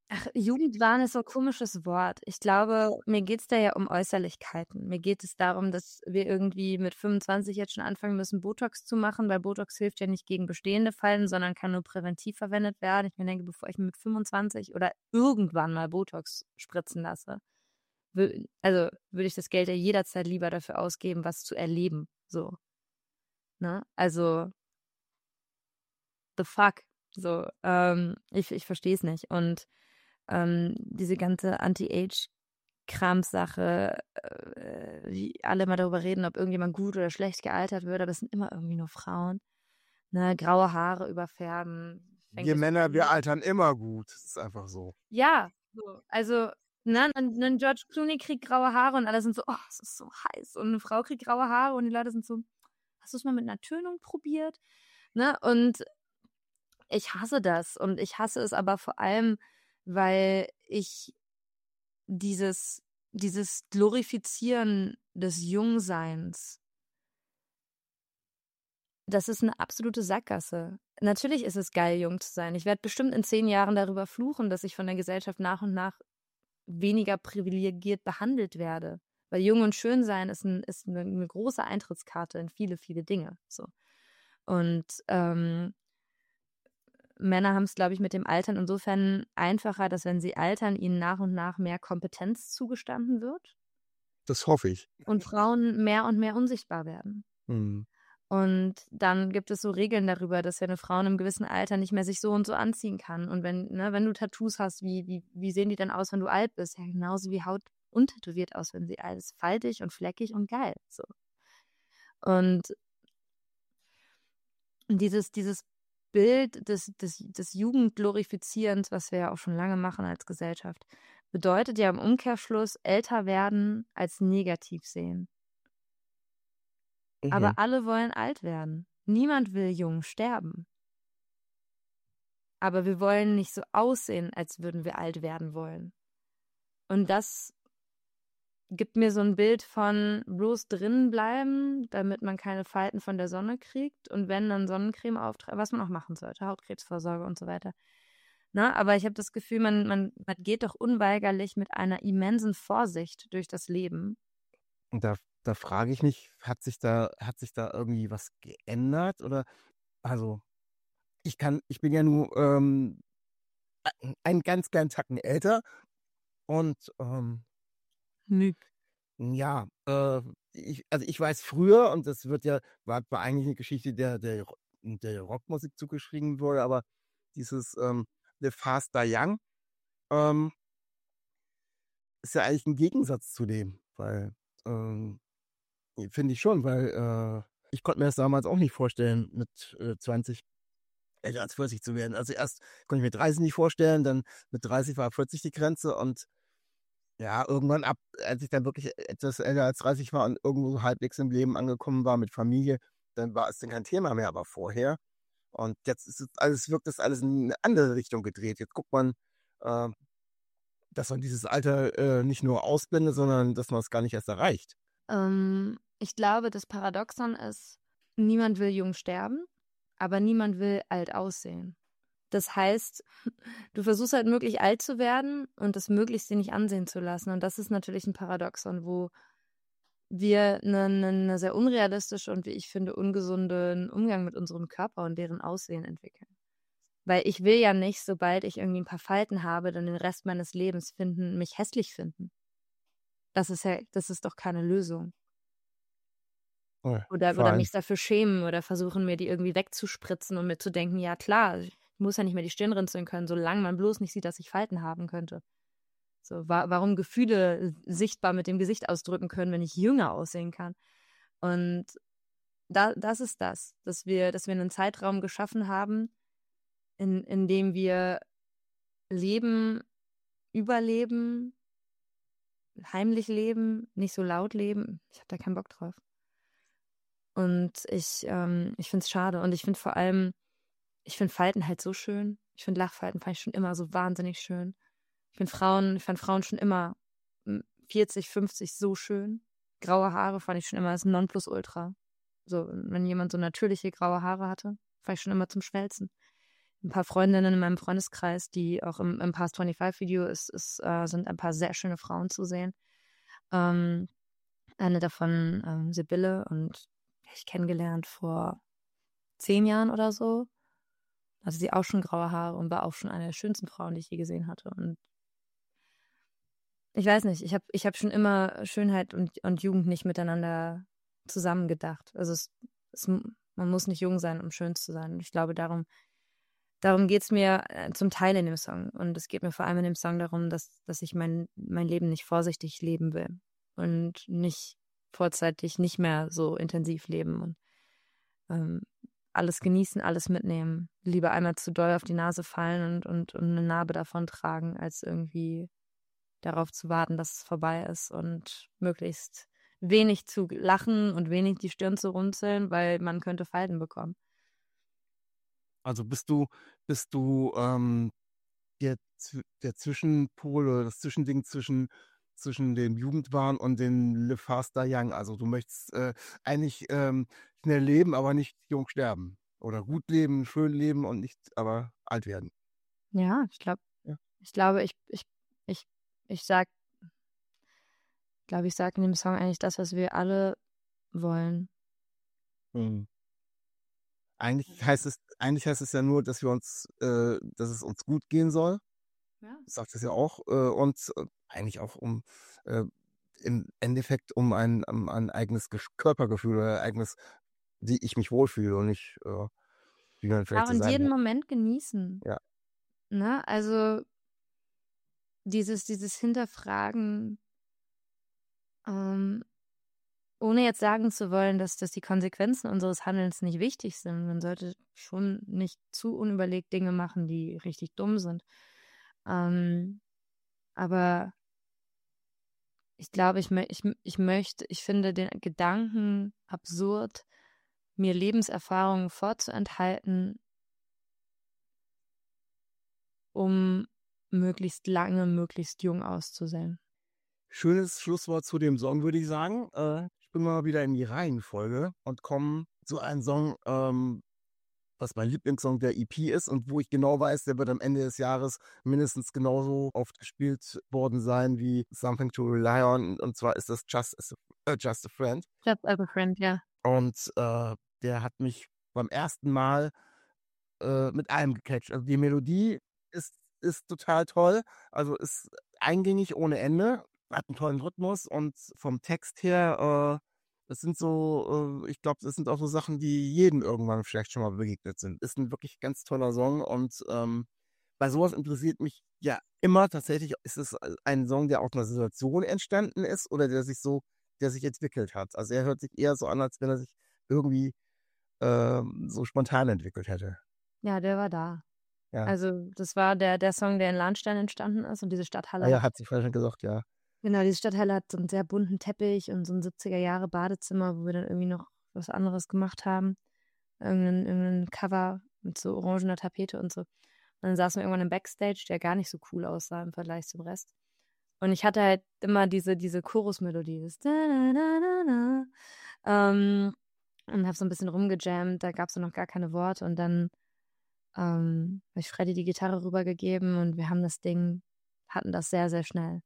S4: Ach, Jugendwahn ist so ein komisches Wort. Ich glaube, mir geht's da ja um Äußerlichkeiten. Mir geht es darum, dass wir irgendwie mit fünfundzwanzig jetzt schon anfangen müssen, Botox zu machen, weil Botox hilft ja nicht gegen bestehende Falten, sondern kann nur präventiv verwendet werden. Ich mir denke, bevor ich mir mit fünfundzwanzig oder irgendwann mal Botox spritzen lasse, wü- also würde ich das Geld ja jederzeit lieber dafür ausgeben, was zu erleben. So, ne? Also, the fuck. So, ähm, ich, ich verstehe es nicht. Und ähm, diese ganze Anti-Age-Krams-Sache, äh, wie alle mal darüber reden, ob irgendjemand gut oder schlecht gealtert wird, aber es sind immer irgendwie nur Frauen. Ne? Graue Haare überfärben. Fängt
S3: Wir
S4: ja schon
S3: Männer,
S4: an
S3: wir
S4: mit,
S3: altern immer gut. Das ist einfach so.
S4: ja, so, also, ne, ein, ein George Clooney kriegt graue Haare und alle sind so, oh, es ist so heiß. Und eine Frau kriegt graue Haare und die Leute sind so, hast du es mal mit einer Tönung probiert? Ne? Und ich hasse das. Und ich hasse es aber vor allem, weil ich dieses, dieses Glorifizieren des Jungseins, das ist eine absolute Sackgasse. Natürlich ist es geil, jung zu sein. Ich werde bestimmt in zehn Jahren darüber fluchen, dass ich von der Gesellschaft nach und nach weniger privilegiert behandelt werde. Weil jung und schön sein ist, ein, ist eine, eine große Eintrittskarte in viele, viele Dinge. So. Und ähm, Männer haben es, glaube ich, mit dem Altern insofern einfacher, dass wenn sie altern, ihnen nach und nach mehr Kompetenz zugestanden wird
S3: Das hoffe ich.
S4: und Frauen mehr und mehr unsichtbar werden.
S3: Hm.
S4: Und dann gibt es so Regeln darüber, dass ja eine Frau in einem gewissen Alter nicht mehr sich so und so anziehen kann. Und wenn, ne, wenn du Tattoos hast, wie, wie, wie sehen die dann aus, wenn du alt bist? Ja, genauso wie Haut untätowiert aus, wenn sie alt ist. Faltig und fleckig und geil. So. Und dieses, dieses Bild des, des, des Jugendglorifizierens, was wir ja auch schon lange machen als Gesellschaft, bedeutet ja im Umkehrschluss älter werden als negativ sehen.
S3: Mhm.
S4: Aber alle wollen alt werden. Niemand will jung sterben. Aber wir wollen nicht so aussehen, als würden wir alt werden wollen. Und das gibt mir so ein Bild von bloß drinnen bleiben, damit man keine Falten von der Sonne kriegt. Und wenn, dann Sonnencreme auftragen, was man auch machen sollte, Hautkrebsvorsorge und so weiter. Na, aber ich habe das Gefühl, man, man, man geht doch unweigerlich mit einer immensen Vorsicht durch das Leben.
S3: Und da, da frage ich mich, hat sich da, hat sich da irgendwie was geändert? Oder, also, ich kann, ich bin ja nur ähm, einen ganz kleinen Tacken älter und ähm,
S4: Nö.
S3: ja, äh, ich, also ich weiß früher, und das wird ja, war, war eigentlich eine Geschichte, der, der, der Rockmusik zugeschrieben wurde, aber dieses ähm, Live Fast Die Young ähm, ist ja eigentlich ein Gegensatz zu dem, weil, ähm, finde ich schon, weil äh, ich konnte mir das damals auch nicht vorstellen, mit äh, zwanzig älter als vierzig zu werden. Also erst konnte ich mir dreißig nicht vorstellen, dann mit dreißig war vierzig die Grenze und ja, irgendwann ab, als ich dann wirklich etwas älter als dreißig war und irgendwo so halbwegs im Leben angekommen war mit Familie, dann war es dann kein Thema mehr, aber vorher. Und jetzt ist es alles, wirkt das alles in eine andere Richtung gedreht. Jetzt guckt man, äh, dass man dieses Alter äh, nicht nur ausblendet, sondern dass man es gar nicht erst erreicht.
S4: Ähm, ich glaube, das Paradoxon ist, niemand will jung sterben, aber niemand will alt aussehen. Das heißt, du versuchst halt möglich alt zu werden und das möglichst dir nicht ansehen zu lassen. Und das ist natürlich ein Paradoxon, wo wir einen eine sehr unrealistische und wie ich finde ungesunden Umgang mit unserem Körper und deren Aussehen entwickeln. Weil ich will ja nicht, sobald ich irgendwie ein paar Falten habe, dann den Rest meines Lebens finden, mich hässlich finden. Das ist ja, das ist doch keine Lösung.
S3: Oh,
S4: Oder,
S3: vor
S4: oder
S3: allem,
S4: mich dafür schämen oder versuchen, mir die irgendwie wegzuspritzen und mir zu denken, ja klar, ich muss ja nicht mehr die Stirn runzeln können, solange man bloß nicht sieht, dass ich Falten haben könnte. So, wa warum Gefühle sichtbar mit dem Gesicht ausdrücken können, wenn ich jünger aussehen kann. Und da, das ist das, dass wir, dass wir einen Zeitraum geschaffen haben, in, in dem wir leben, überleben, heimlich leben, nicht so laut leben. Ich habe da keinen Bock drauf. Und ich, ähm, ich finde es schade. Und ich finde vor allem, ich finde Falten halt so schön. Ich finde Lachfalten fand ich schon immer so wahnsinnig schön. Ich finde Frauen, ich fand Frauen schon immer vierzig, fünfzig so schön. Graue Haare fand ich schon immer das Nonplusultra. So, wenn jemand so natürliche graue Haare hatte, fand ich schon immer zum Schmelzen. ein paar Freundinnen in meinem Freundeskreis, die auch im, im Past fünfundzwanzig Video ist, ist, äh, sind ein paar sehr schöne Frauen zu sehen. Ähm, eine davon, ähm, Sibylle, und ich kennengelernt vor zehn Jahren oder so. Hatte sie auch schon graue Haare und war auch schon eine der schönsten Frauen, die ich je gesehen hatte. Und ich weiß nicht, ich habe ich hab schon immer Schönheit und, und Jugend nicht miteinander zusammengedacht. Also es, es, man muss nicht jung sein, um schön zu sein. Und ich glaube, darum, darum geht es mir äh, zum Teil in dem Song. Und es geht mir vor allem in dem Song darum, dass, dass ich mein, mein Leben nicht vorsichtig leben will und nicht vorzeitig nicht mehr so intensiv leben und ähm, alles genießen, alles mitnehmen. Lieber einmal zu doll auf die Nase fallen und, und, und eine Narbe davon tragen, als irgendwie darauf zu warten, dass es vorbei ist und möglichst wenig zu lachen und wenig die Stirn zu runzeln, weil man könnte Falten bekommen.
S3: Also bist du, bist du ähm, der, Z- der Zwischenpol oder das Zwischending zwischen, zwischen dem Jugendwahn und dem Live Faster Young. Also du möchtest äh, eigentlich ähm, schnell leben, aber nicht jung sterben. Oder gut leben, schön leben und nicht aber alt werden.
S4: Ja, ich glaube,
S3: Ja.
S4: ich glaube, ich, ich, ich, ich sag, glaube, ich sage in dem Song eigentlich das, was wir alle wollen.
S3: Hm. Eigentlich heißt es, eigentlich heißt es ja nur, dass wir uns, äh, dass es uns gut gehen soll.
S4: Ja.
S3: Sagt es ja auch. Äh, und äh, eigentlich auch um äh, im Endeffekt um ein, um ein eigenes Gesch- Körpergefühl oder ein eigenes, wie ich mich wohlfühle und nicht, äh, wie man vielleicht
S4: Ja,
S3: so
S4: und
S3: sein
S4: jeden
S3: will.
S4: Moment genießen.
S3: Ja.
S4: Ne? Also dieses, dieses Hinterfragen, ähm, ohne jetzt sagen zu wollen, dass, dass die Konsequenzen unseres Handelns nicht wichtig sind. Man sollte schon nicht zu unüberlegt Dinge machen, die richtig dumm sind. Ähm, aber ich glaube, ich, mö ich, ich möchte, ich finde den Gedanken absurd, mir Lebenserfahrungen vorzuenthalten, um möglichst lange, möglichst jung auszusehen.
S3: Schönes Schlusswort zu dem Song, würde ich sagen. Äh, ich bin mal wieder in die Reihenfolge und komme zu einem Song, ähm, was mein Lieblingssong der E P ist und wo ich genau weiß, der wird am Ende des Jahres mindestens genauso oft gespielt worden sein wie Something to Rely On. Und zwar ist das Just, as a, äh, Just a Friend.
S4: Just as a friend, ja.
S3: Und äh, der hat mich beim ersten Mal äh, mit allem gecatcht. Also die Melodie ist, ist total toll. Also ist eingängig ohne Ende, hat einen tollen Rhythmus und vom Text her, äh, das sind so, äh, ich glaube, das sind auch so Sachen, die jedem irgendwann vielleicht schon mal begegnet sind. Ist ein wirklich ganz toller Song und ähm, bei sowas interessiert mich ja immer tatsächlich, ist es ein Song, der aus einer Situation entstanden ist oder der sich so, der sich entwickelt hat. Also er hört sich eher so an, als wenn er sich irgendwie ähm, so spontan entwickelt hätte.
S4: Ja, der war da.
S3: Ja.
S4: Also das war der, der Song, der in Lahnstein entstanden ist, und diese Stadthalle
S3: Ah ja,
S4: hat,
S3: hat sie vorhin schon gesagt, ja.
S4: genau, diese Stadthalle hat so einen sehr bunten Teppich und so ein siebziger Jahre Badezimmer, wo wir dann irgendwie noch was anderes gemacht haben. Irgendein, irgendein Cover mit so orangener Tapete und so. Und dann saßen wir irgendwann im Backstage, der gar nicht so cool aussah im Vergleich zum Rest. Und ich hatte halt immer diese, diese Chorusmelodie, das da, da, da, da, da, ähm, und habe so ein bisschen rumgejammt, da gab es noch gar keine Worte, und dann ähm, habe ich Freddy die Gitarre rübergegeben und wir haben das Ding, hatten das sehr, sehr schnell.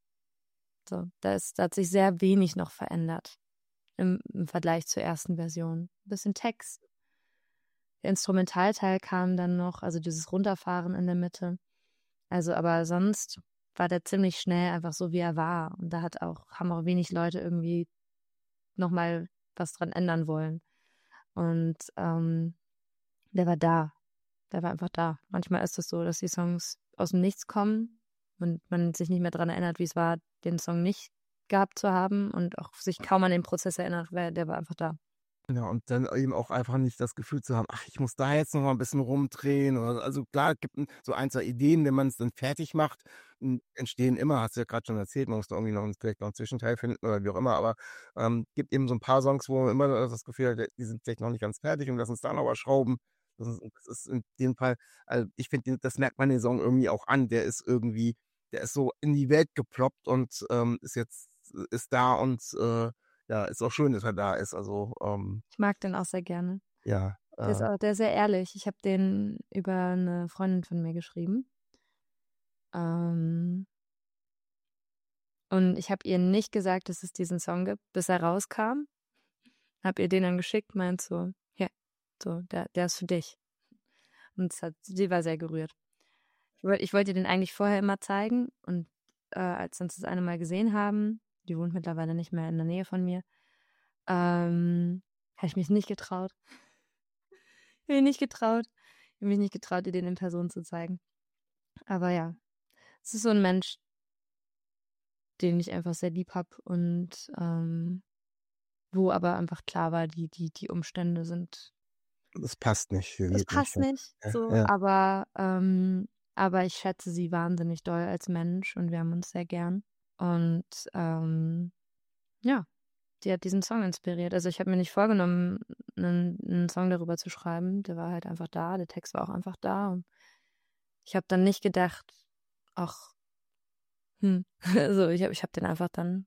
S4: So, da, ist, da hat sich sehr wenig noch verändert im, im Vergleich zur ersten Version. Ein bisschen Text. Der Instrumentalteil kam dann noch, also dieses Runterfahren in der Mitte. Also, aber sonst war der ziemlich schnell einfach so, wie er war. Und da hat auch, haben auch wenig Leute irgendwie nochmal was dran ändern wollen. Und ähm, der war da. Der war einfach da. Manchmal ist es so, dass die Songs aus dem Nichts kommen und man sich nicht mehr daran erinnert, wie es war, den Song nicht gehabt zu haben, und auch sich kaum an den Prozess erinnert, weil der war einfach da.
S3: Ja, und dann eben auch einfach nicht das Gefühl zu haben, ach, ich muss da jetzt noch mal ein bisschen rumdrehen. Oder, also klar, es gibt so ein, zwei Ideen, wenn man es dann fertig macht, entstehen immer, hast du ja gerade schon erzählt, man muss da irgendwie noch, einen, vielleicht noch einen Zwischenteil finden oder wie auch immer, aber ähm, gibt eben so ein paar Songs, wo man immer das Gefühl hat, die sind vielleicht noch nicht ganz fertig und lassen uns da noch was schrauben. Das ist, das ist in dem Fall, also ich finde, das merkt man den Song irgendwie auch an, der ist irgendwie, der ist so in die Welt geploppt und ähm, ist jetzt, ist da und äh, ja, ist auch schön, dass er da ist. Also, ähm,
S4: Ich mag den auch sehr gerne.
S3: ja.
S4: Der ist
S3: Äh,
S4: auch, der ist sehr ehrlich. Ich habe den über eine Freundin von mir geschrieben. Ähm, und ich habe ihr nicht gesagt, dass es diesen Song gibt, bis er rauskam. Hab ihr den dann geschickt, meint so, ja, so, der, der ist für dich. Und es hat, sie war sehr gerührt. Ich, wollt, ich wollte ihr den eigentlich vorher immer zeigen und äh, als wir uns das eine Mal gesehen haben, die wohnt mittlerweile nicht mehr in der Nähe von mir, ähm, habe ich mich nicht getraut. Ich habe mich nicht getraut. Ich habe mich nicht getraut, ihr den in Person zu zeigen. Aber ja, es ist so ein Mensch, den ich einfach sehr lieb habe und ähm, wo aber einfach klar war, die, die, die Umstände sind,
S3: Das passt nicht,
S4: es
S3: geht nicht.
S4: passt nicht
S3: Ja,
S4: so,
S3: ja.
S4: aber, ähm, aber ich schätze sie wahnsinnig doll als Mensch und wir haben uns sehr gern. Und ähm, ja, die hat diesen Song inspiriert. Also ich habe mir nicht vorgenommen, einen, einen Song darüber zu schreiben. Der war halt einfach da, der Text war auch einfach da. Und ich habe dann nicht gedacht, ach, hm, also ich habe ich hab den einfach dann,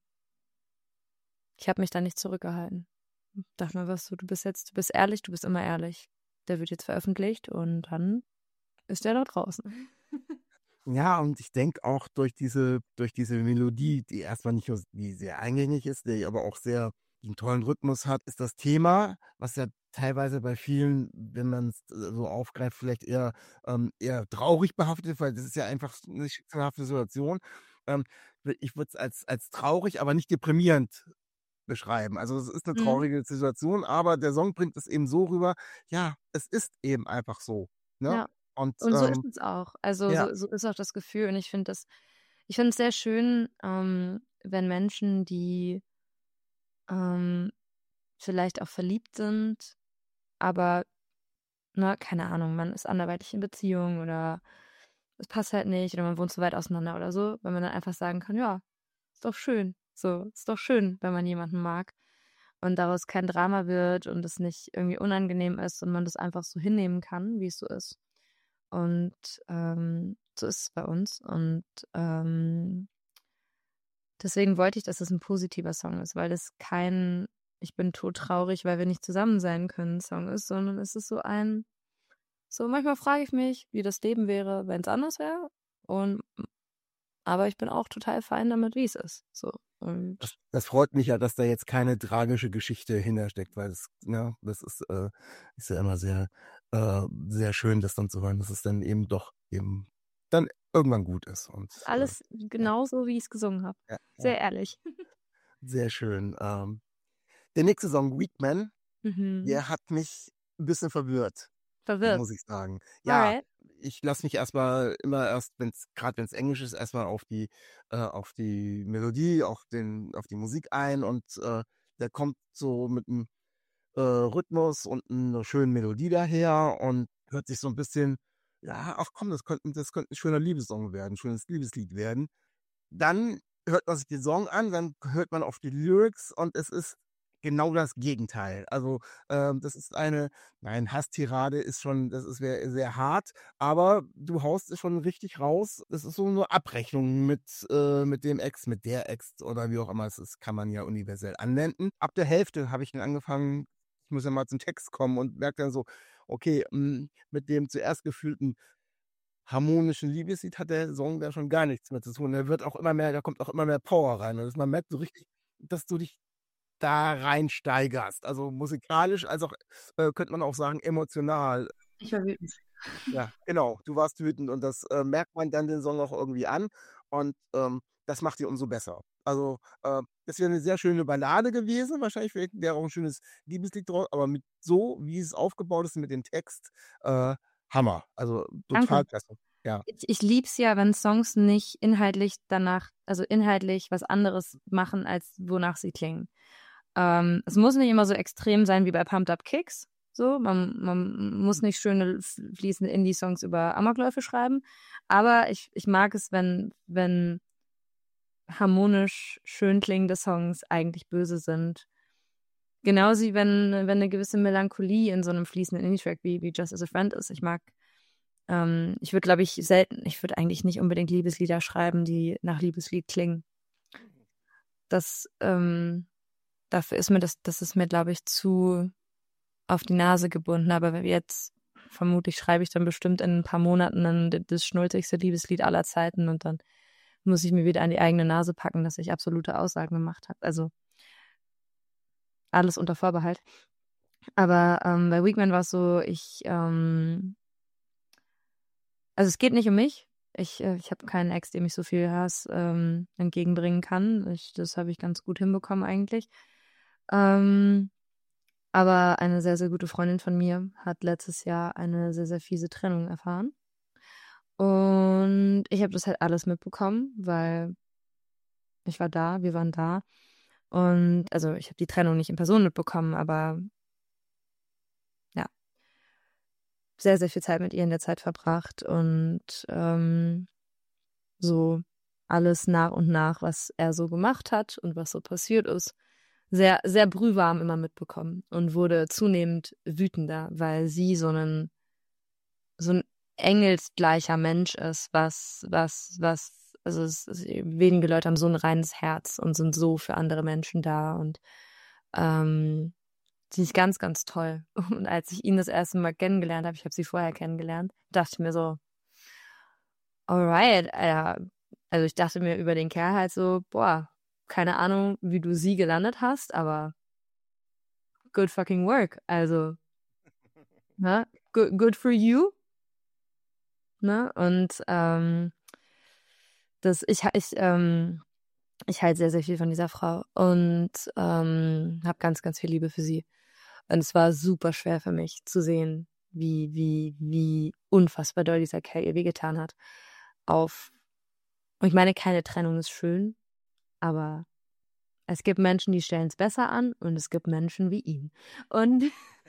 S4: ich habe mich da nicht zurückgehalten. Dachte mir, was du, du bist jetzt, du bist ehrlich, du bist immer ehrlich. Der wird jetzt veröffentlicht und dann ist der da draußen.
S3: Ja, und ich denke auch durch diese, durch diese Melodie, die erstmal nicht nur die sehr eingängig ist, die aber auch sehr einen tollen Rhythmus hat, ist das Thema, was ja teilweise bei vielen, wenn man es so aufgreift, vielleicht eher, ähm, eher traurig behaftet ist, weil das ist ja einfach eine schicksalhafte Situation. Ähm, ich würde es als, als traurig, aber nicht deprimierend beschreiben. Also es ist eine
S4: Mhm.
S3: traurige Situation, aber der Song bringt es eben so rüber, ja, es ist eben einfach so. Ne?
S4: Ja.
S3: Und
S4: Und so
S3: ähm,
S4: ist es auch. Also
S3: ja,
S4: so, so ist auch das Gefühl. Und ich finde das, ich finde es sehr schön, ähm, wenn Menschen, die ähm, vielleicht auch verliebt sind, aber, ne, keine Ahnung, man ist anderweitig in Beziehung oder es passt halt nicht oder man wohnt zu weit auseinander oder so, wenn man dann einfach sagen kann, ja, ist doch schön. So, ist doch schön, wenn man jemanden mag und daraus kein Drama wird und es nicht irgendwie unangenehm ist und man das einfach so hinnehmen kann, wie es so ist. Und ähm, so ist es bei uns. Und ähm, deswegen wollte ich, dass es ein positiver Song ist, weil es kein Ich bin todtraurig, weil wir nicht zusammen sein können Song ist, sondern es ist so ein, so manchmal frage ich mich, wie das Leben wäre, wenn es anders wäre. Und aber ich bin auch total fein damit, wie es ist. So.
S3: das,
S4: Und
S3: das freut mich ja, dass da jetzt keine tragische Geschichte hintersteckt, weil das, ja, das ist, äh, ist ja immer sehr, äh, sehr schön, das dann zu hören, dass es dann eben doch eben dann irgendwann gut ist. Und äh,
S4: alles genauso, wie ich es gesungen habe.
S3: ja, ja,
S4: Sehr ehrlich.
S3: sehr schön. Ähm, der nächste Song, Weakman,
S4: Mhm.
S3: der hat mich ein bisschen verwirrt,
S4: Verwirrt.
S3: muss ich sagen. Ja,
S4: Alright.
S3: ich lasse mich erstmal immer erst, wenn es, gerade wenn es Englisch ist, erstmal auf die, äh, auf die Melodie, auf den, auf die Musik ein und äh, der kommt so mit einem äh, Rhythmus und einer schönen Melodie daher und hört sich so ein bisschen, ja, ach komm, das könnte, das könnte ein schöner Liebessong werden, ein schönes Liebeslied werden. Dann hört man sich den Song an, dann hört man auf die Lyrics und es ist genau das Gegenteil. Also ähm, das ist eine, nein, Hasstirade ist schon, das ist sehr, sehr hart, aber du haust es schon richtig raus. Es ist so eine Abrechnung mit, äh, mit dem Ex, mit der Ex oder wie auch immer es ist, kann man ja universell anwenden. Ab der Hälfte habe ich dann angefangen, ich muss ja mal zum Text kommen und merke dann so, okay, mh, mit dem zuerst gefühlten harmonischen Liebeslied hat der Song da schon gar nichts mehr zu tun. Da wird auch immer mehr, da kommt auch immer mehr Power rein. Und man merkt so richtig, dass du dich da reinsteigerst. Also musikalisch, als auch, äh, könnte man auch sagen, emotional.
S4: Ich war wütend.
S3: Ja, genau. Du warst wütend und das äh, merkt man dann den Song auch irgendwie an. Und ähm, das macht ihn umso besser. Also, äh, das wäre eine sehr schöne Ballade gewesen. Wahrscheinlich wäre wär auch ein schönes Liebeslied draus. Aber mit so, wie es aufgebaut ist mit dem Text, äh, Hammer. Also total
S4: Danke.
S3: klasse. Ja.
S4: Ich, ich lieb's ja, wenn Songs nicht inhaltlich danach, also inhaltlich was anderes machen, als wonach sie klingen. Ähm, es muss nicht immer so extrem sein wie bei Pumped Up Kicks. So, man, man muss nicht schöne fließende Indie-Songs über Amokläufe schreiben. Aber ich, ich mag es, wenn, wenn harmonisch schön klingende Songs eigentlich böse sind. Genauso wie wenn, wenn eine gewisse Melancholie in so einem fließenden Indie-Track wie, wie Just as a Friend ist. Ich mag, ähm, ich würde, glaube ich, selten, ich würde eigentlich nicht unbedingt Liebeslieder schreiben, die nach Liebeslied klingen. Das, ähm, dafür ist mir das, das ist mir, glaube ich, zu, auf die Nase gebunden. Aber jetzt vermutlich schreibe ich dann bestimmt in ein paar Monaten dann das schnulzigste Liebeslied aller Zeiten und dann muss ich mir wieder an die eigene Nase packen, dass ich absolute Aussagen gemacht habe. Also alles unter Vorbehalt. Aber ähm, bei Weekman war es so, ich, ähm, also es geht nicht um mich. Ich, äh, ich habe keinen Ex, dem ich so viel Hass ähm, entgegenbringen kann. Ich, das habe ich ganz gut hinbekommen eigentlich. Ähm, aber eine sehr, sehr gute Freundin von mir hat letztes Jahr eine sehr, sehr fiese Trennung erfahren. Und ich habe das halt alles mitbekommen, weil ich war da, wir waren da. Und also ich habe die Trennung nicht in Person mitbekommen, aber ja, sehr, sehr viel Zeit mit ihr in der Zeit verbracht und ähm, so alles nach und nach, was er so gemacht hat und was so passiert ist, sehr, sehr brühwarm immer mitbekommen und wurde zunehmend wütender, weil sie so ein so ein engelsgleicher Mensch ist, was, was, was, also es, es, wenige Leute haben so ein reines Herz und sind so für andere Menschen da und ähm, sie ist ganz, ganz toll. Und als ich ihn das erste Mal kennengelernt habe, ich habe sie vorher kennengelernt, dachte ich mir so, alright, Alter. Also ich dachte mir über den Kerl halt so, boah, keine Ahnung, wie du sie gelandet hast, aber good fucking work. Also, ne? Good, good for you. Ne? Und ähm, das, ich, ich, ähm, ich halte sehr, sehr viel von dieser Frau und ähm, habe ganz, ganz viel Liebe für sie. Und es war super schwer für mich zu sehen, wie, wie, wie unfassbar doll dieser Kerl ihr wehgetan hat. Auf, und ich meine, keine Trennung ist schön, aber es gibt Menschen, die stellen es besser an und es gibt Menschen wie ihn. Und,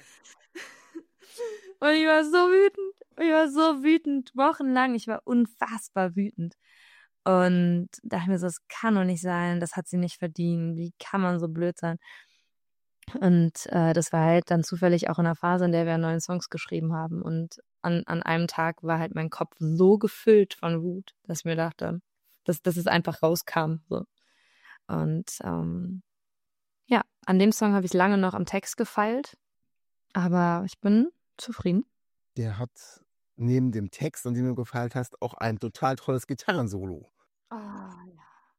S4: und ich war so wütend. Ich war so wütend, wochenlang. Ich war unfassbar wütend. Und dachte ich mir so, das kann doch nicht sein. Das hat sie nicht verdient. Wie kann man so blöd sein? Und äh, das war halt dann zufällig auch in einer Phase, in der wir neue Songs geschrieben haben. Und an, an einem Tag war halt mein Kopf so gefüllt von Wut, dass ich mir dachte, dass, dass es einfach rauskam. So. Und ähm, ja, an dem Song habe ich lange noch am Text gefeilt. Aber ich bin zufrieden.
S3: Der hat neben dem Text, an dem du gefeilt hast, auch ein total tolles Gitarrensolo.
S4: Oh, ja.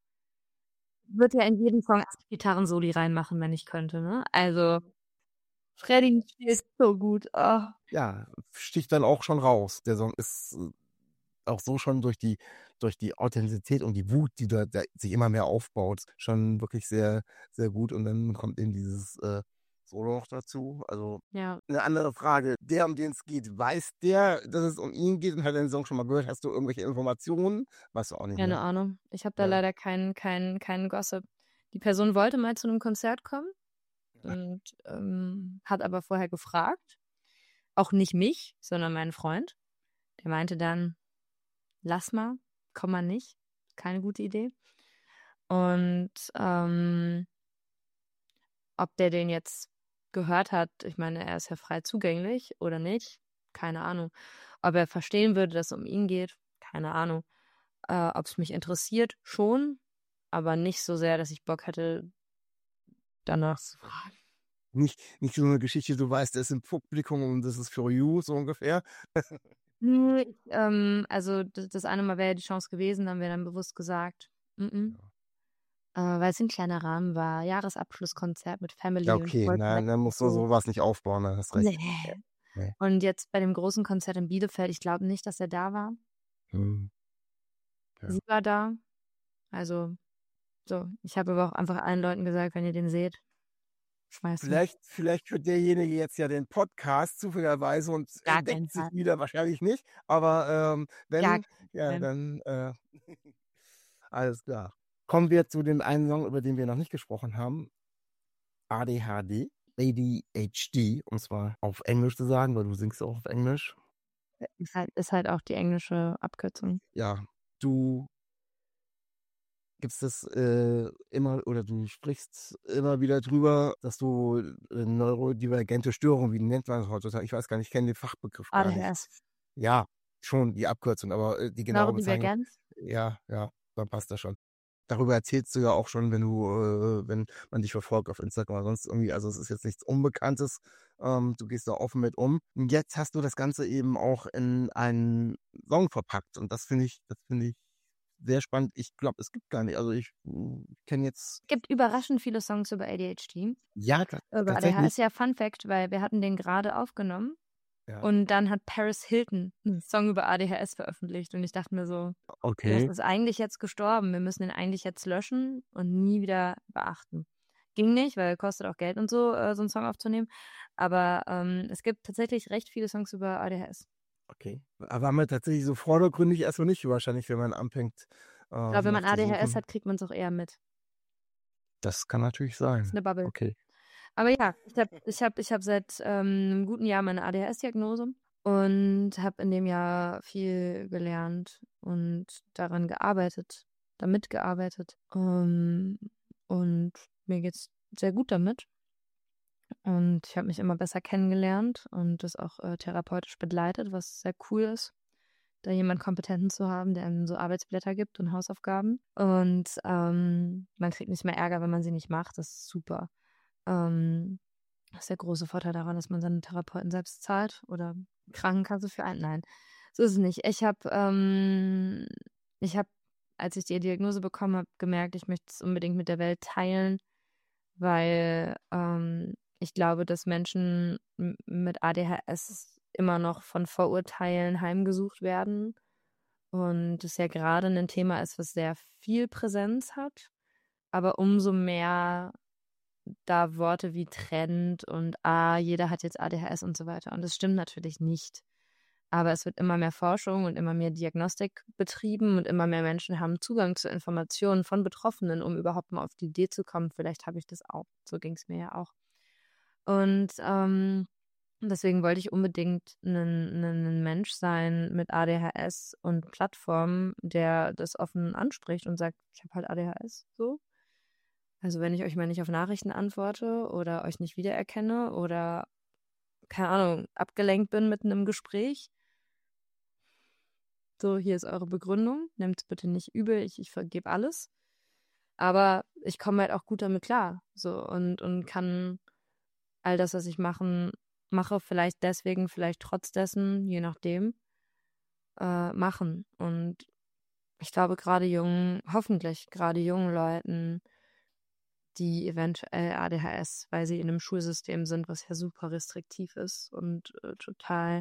S4: Wird ja in jeden Song acht Gitarrensoli reinmachen, wenn ich könnte, ne? Also, Freddy spielt so gut. Oh.
S3: Ja, sticht dann auch schon raus. Der Song ist auch so schon durch die, durch die Authentizität und die Wut, die da, da sich immer mehr aufbaut, schon wirklich sehr, sehr gut. Und dann kommt eben dieses äh, Solo noch dazu. Also
S4: Ja.
S3: eine andere Frage. Der, um den es geht, weiß der, dass es um ihn geht und hat den Song schon mal gehört? Hast du irgendwelche Informationen? Weißt du auch nicht
S4: Keine
S3: mehr.
S4: Ahnung. Ich habe da
S3: Ja.
S4: leider keinen keinen keinen Gossip. Die Person wollte mal zu einem Konzert kommen und ähm, hat aber vorher gefragt. Auch nicht mich, sondern meinen Freund. Der meinte dann, lass mal, komm mal nicht. Keine gute Idee. Und ähm, ob der den jetzt gehört hat, ich meine, er ist ja frei zugänglich oder nicht, keine Ahnung. Ob er verstehen würde, dass es um ihn geht, keine Ahnung. Äh, ob es mich interessiert, schon, aber nicht so sehr, dass ich Bock hätte, danach zu fragen.
S3: Nicht, nicht so eine Geschichte, du weißt, der ist im Publikum und das ist for you, so ungefähr.
S4: Nö, ich, ähm, also das, das eine Mal wäre ja die Chance gewesen, haben wir dann bewusst gesagt. Mm-mm. Äh, weil es ein kleiner Rahmen war, Jahresabschlusskonzert mit Family.
S3: Ja,
S4: und
S3: okay,
S4: wollten
S3: nein,
S4: halt
S3: dann musst du
S4: so-
S3: sowas nicht aufbauen, da hast recht.
S4: Nee.
S3: Nee.
S4: Und jetzt bei dem großen Konzert in Bielefeld, ich glaube nicht, dass er da war.
S3: Hm. Ja.
S4: Sie war da. Also, so. Ich habe aber auch einfach allen Leuten gesagt, wenn ihr den seht, schmeißt ihn.
S3: Vielleicht, vielleicht hört derjenige jetzt ja den Podcast zufälligerweise und
S4: Gar
S3: entdeckt
S4: keinen
S3: sich
S4: Fall.
S3: wieder, wahrscheinlich nicht, aber ähm, wenn,
S4: Gar
S3: ja,
S4: Fall.
S3: dann äh, alles klar. Kommen wir zu dem einen Song, über den wir noch nicht gesprochen haben. A D H D, A D H D, um es mal auf Englisch zu sagen, weil du singst auch auf Englisch.
S4: Ist halt, ist halt auch die englische Abkürzung.
S3: Ja, du gibst es äh, immer oder du sprichst immer wieder drüber, dass du äh, neurodivergente Störung, wie nennt man das heutzutage? Ich weiß gar nicht, ich kenne den Fachbegriff gar
S4: A D
S3: nicht.
S4: H S.
S3: Ja, schon die Abkürzung, aber äh, die genaue Bezeichnung.
S4: Neurodivergenz?
S3: Ja, ja, dann passt das schon. Darüber erzählst du ja auch schon, wenn du, äh, wenn man dich verfolgt auf Instagram oder sonst irgendwie. Also es ist jetzt nichts Unbekanntes, Ähm, du gehst da offen mit um. Und jetzt hast du das Ganze eben auch in einen Song verpackt. Und das finde ich, das finde ich sehr spannend. Ich glaube, es gibt gar nicht. Also ich mm, kenne jetzt,
S4: Es gibt überraschend viele Songs über A D H D.
S3: ja, ta-
S4: Über A D H
S3: tatsächlich.
S4: S, ja, Fun Fact, weil wir hatten den gerade aufgenommen
S3: Ja.
S4: und dann hat Paris Hilton einen Song über A D H S veröffentlicht und ich dachte mir so, das
S3: Okay.
S4: ist eigentlich jetzt gestorben, wir müssen den eigentlich jetzt löschen und nie wieder beachten. Ging nicht, weil kostet auch Geld und so, äh, so einen Song aufzunehmen, aber ähm, es gibt tatsächlich recht viele Songs über A D H S.
S3: Okay. Aber haben wir tatsächlich so vordergründig erstmal nicht wahrscheinlich, wenn man anfängt.
S4: Ich glaube, wenn man
S3: nach zu
S4: A D H S
S3: suchen.
S4: hat, kriegt man es auch eher mit.
S3: Das kann natürlich
S4: Das ist
S3: sein.
S4: eine Bubble.
S3: Okay.
S4: Aber ja, ich habe ich hab, ich hab seit ähm, einem guten Jahr meine A D H S-Diagnose und habe in dem Jahr viel gelernt und daran gearbeitet, damit gearbeitet. Ähm, und mir geht's sehr gut damit. Und ich habe mich immer besser kennengelernt und das auch äh, therapeutisch begleitet, was sehr cool ist, da jemand Kompetenten zu haben, der einem so Arbeitsblätter gibt und Hausaufgaben. Und ähm, man kriegt nicht mehr Ärger, wenn man sie nicht macht. Das ist super. Ähm, das ist der große Vorteil daran, dass man seinen Therapeuten selbst zahlt oder Krankenkasse für einen. Nein, so ist es nicht. Ich habe, ähm, ich habe, als ich die Diagnose bekommen habe, gemerkt, ich möchte es unbedingt mit der Welt teilen, weil ähm, ich glaube, dass Menschen m- mit A D H S immer noch von Vorurteilen heimgesucht werden und es ja gerade ein Thema ist, was sehr viel Präsenz hat, aber umso mehr da Worte wie Trend und ah, jeder hat jetzt A D H S und so weiter. Und das stimmt natürlich nicht. Aber es wird immer mehr Forschung und immer mehr Diagnostik betrieben und immer mehr Menschen haben Zugang zu Informationen von Betroffenen, um überhaupt mal auf die Idee zu kommen, vielleicht habe ich das auch. So ging es mir ja auch. Und ähm, deswegen wollte ich unbedingt ein Mensch sein mit A D H S und Plattformen, der das offen anspricht und sagt, ich habe halt A D H S, so. Also wenn ich euch mal nicht auf Nachrichten antworte oder euch nicht wiedererkenne oder, keine Ahnung, abgelenkt bin mitten im Gespräch, so, hier ist eure Begründung, nehmt es bitte nicht übel, ich, ich vergebe alles. Aber ich komme halt auch gut damit klar, so, und, und kann all das, was ich machen, mache, vielleicht deswegen, vielleicht trotz dessen, je nachdem, äh, machen. Und ich glaube, gerade jungen, hoffentlich gerade jungen Leuten, die eventuell A D H S, weil sie in einem Schulsystem sind, was ja super restriktiv ist und äh, total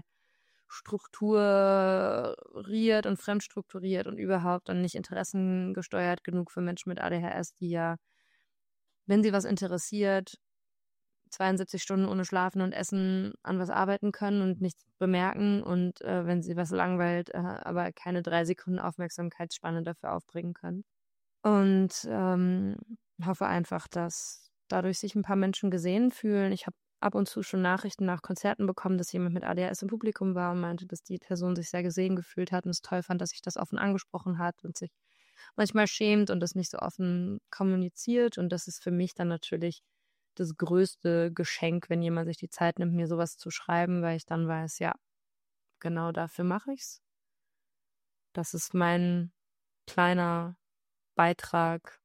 S4: strukturiert und fremdstrukturiert und überhaupt dann nicht interessengesteuert genug für Menschen mit A D H S, die ja, wenn sie was interessiert, zweiundsiebzig Stunden ohne Schlafen und Essen an was arbeiten können und nichts bemerken und äh, wenn sie was langweilt, äh, aber keine drei Sekunden Aufmerksamkeitsspanne dafür aufbringen können. Und ähm, hoffe einfach, dass dadurch sich ein paar Menschen gesehen fühlen. Ich habe ab und zu schon Nachrichten nach Konzerten bekommen, dass jemand mit A D H S im Publikum war und meinte, dass die Person sich sehr gesehen gefühlt hat und es toll fand, dass sich das offen angesprochen hat und sich manchmal schämt und das nicht so offen kommuniziert. Und das ist für mich dann natürlich das größte Geschenk, wenn jemand sich die Zeit nimmt, mir sowas zu schreiben, weil ich dann weiß, ja, genau dafür mache ich's. Das ist mein kleiner Beitrag,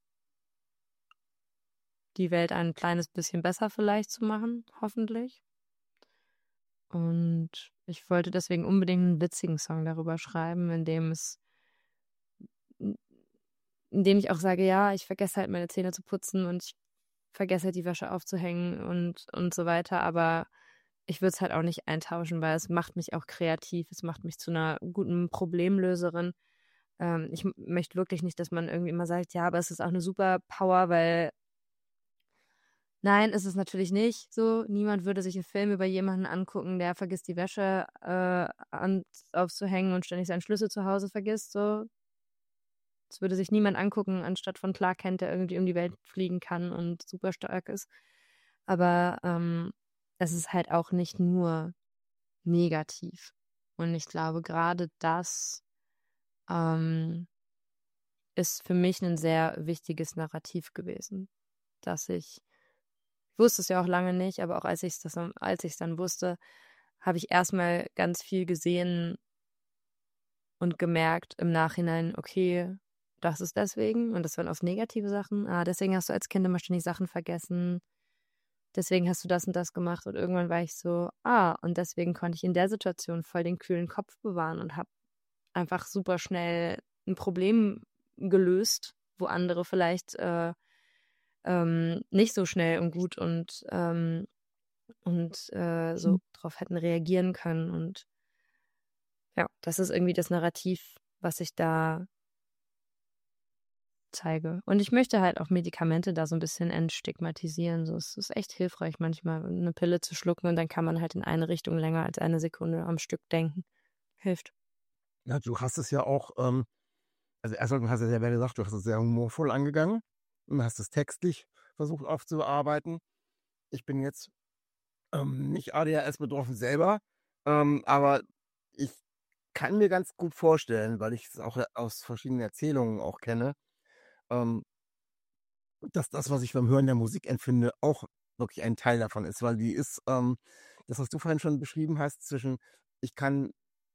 S4: die Welt ein kleines bisschen besser vielleicht zu machen, hoffentlich. Und ich wollte deswegen unbedingt einen witzigen Song darüber schreiben, in dem es, in dem ich auch sage, ja, ich vergesse halt meine Zähne zu putzen und ich vergesse halt die Wäsche aufzuhängen und, und so weiter, aber ich würde es halt auch nicht eintauschen, weil es macht mich auch kreativ, es macht mich zu einer guten Problemlöserin. Ähm, ich m- möchte wirklich nicht, dass man irgendwie immer sagt, ja, aber es ist auch eine Superpower, weil nein, ist es natürlich nicht so. Niemand würde sich einen Film über jemanden angucken, der vergisst, die Wäsche äh, an, aufzuhängen und ständig seinen Schlüssel zu Hause vergisst. So. Das würde sich niemand angucken, anstatt von Clark Kent, der irgendwie um die Welt fliegen kann und super stark ist. Aber ähm, es ist halt auch nicht nur negativ. Und ich glaube, gerade das ähm, ist für mich ein sehr wichtiges Narrativ gewesen, dass ich Ich wusste es ja auch lange nicht, aber auch als ich es als ich es dann wusste, habe ich erstmal ganz viel gesehen und gemerkt im Nachhinein, okay, das ist deswegen und das waren oft negative Sachen. Ah, deswegen hast du als Kind immer ständig Sachen vergessen deswegen hast du das und das gemacht. Und irgendwann war ich so, ah, und deswegen konnte ich in der Situation voll den kühlen Kopf bewahren und habe einfach super schnell ein Problem gelöst, wo andere vielleicht äh, ähm, nicht so schnell und gut und, ähm, und äh, so drauf hätten reagieren können. Und ja, das ist irgendwie das Narrativ, was ich da zeige. Und ich möchte halt auch Medikamente da so ein bisschen entstigmatisieren. So, es ist echt hilfreich, manchmal eine Pille zu schlucken und dann kann man halt in eine Richtung länger als eine Sekunde am Stück denken. Hilft.
S3: Ja, du hast es ja auch, ähm, also erstmal, du hast ja selber gesagt, du hast es sehr humorvoll angegangen und hast es textlich versucht aufzuarbeiten. Ich bin jetzt ähm, nicht A D H S betroffen selber, ähm, aber ich kann mir ganz gut vorstellen, weil ich es auch aus verschiedenen Erzählungen auch kenne, ähm, dass das, was ich beim Hören der Musik empfinde, auch wirklich ein Teil davon ist, weil die ist, ähm, das, was du vorhin schon beschrieben hast, zwischen ich kann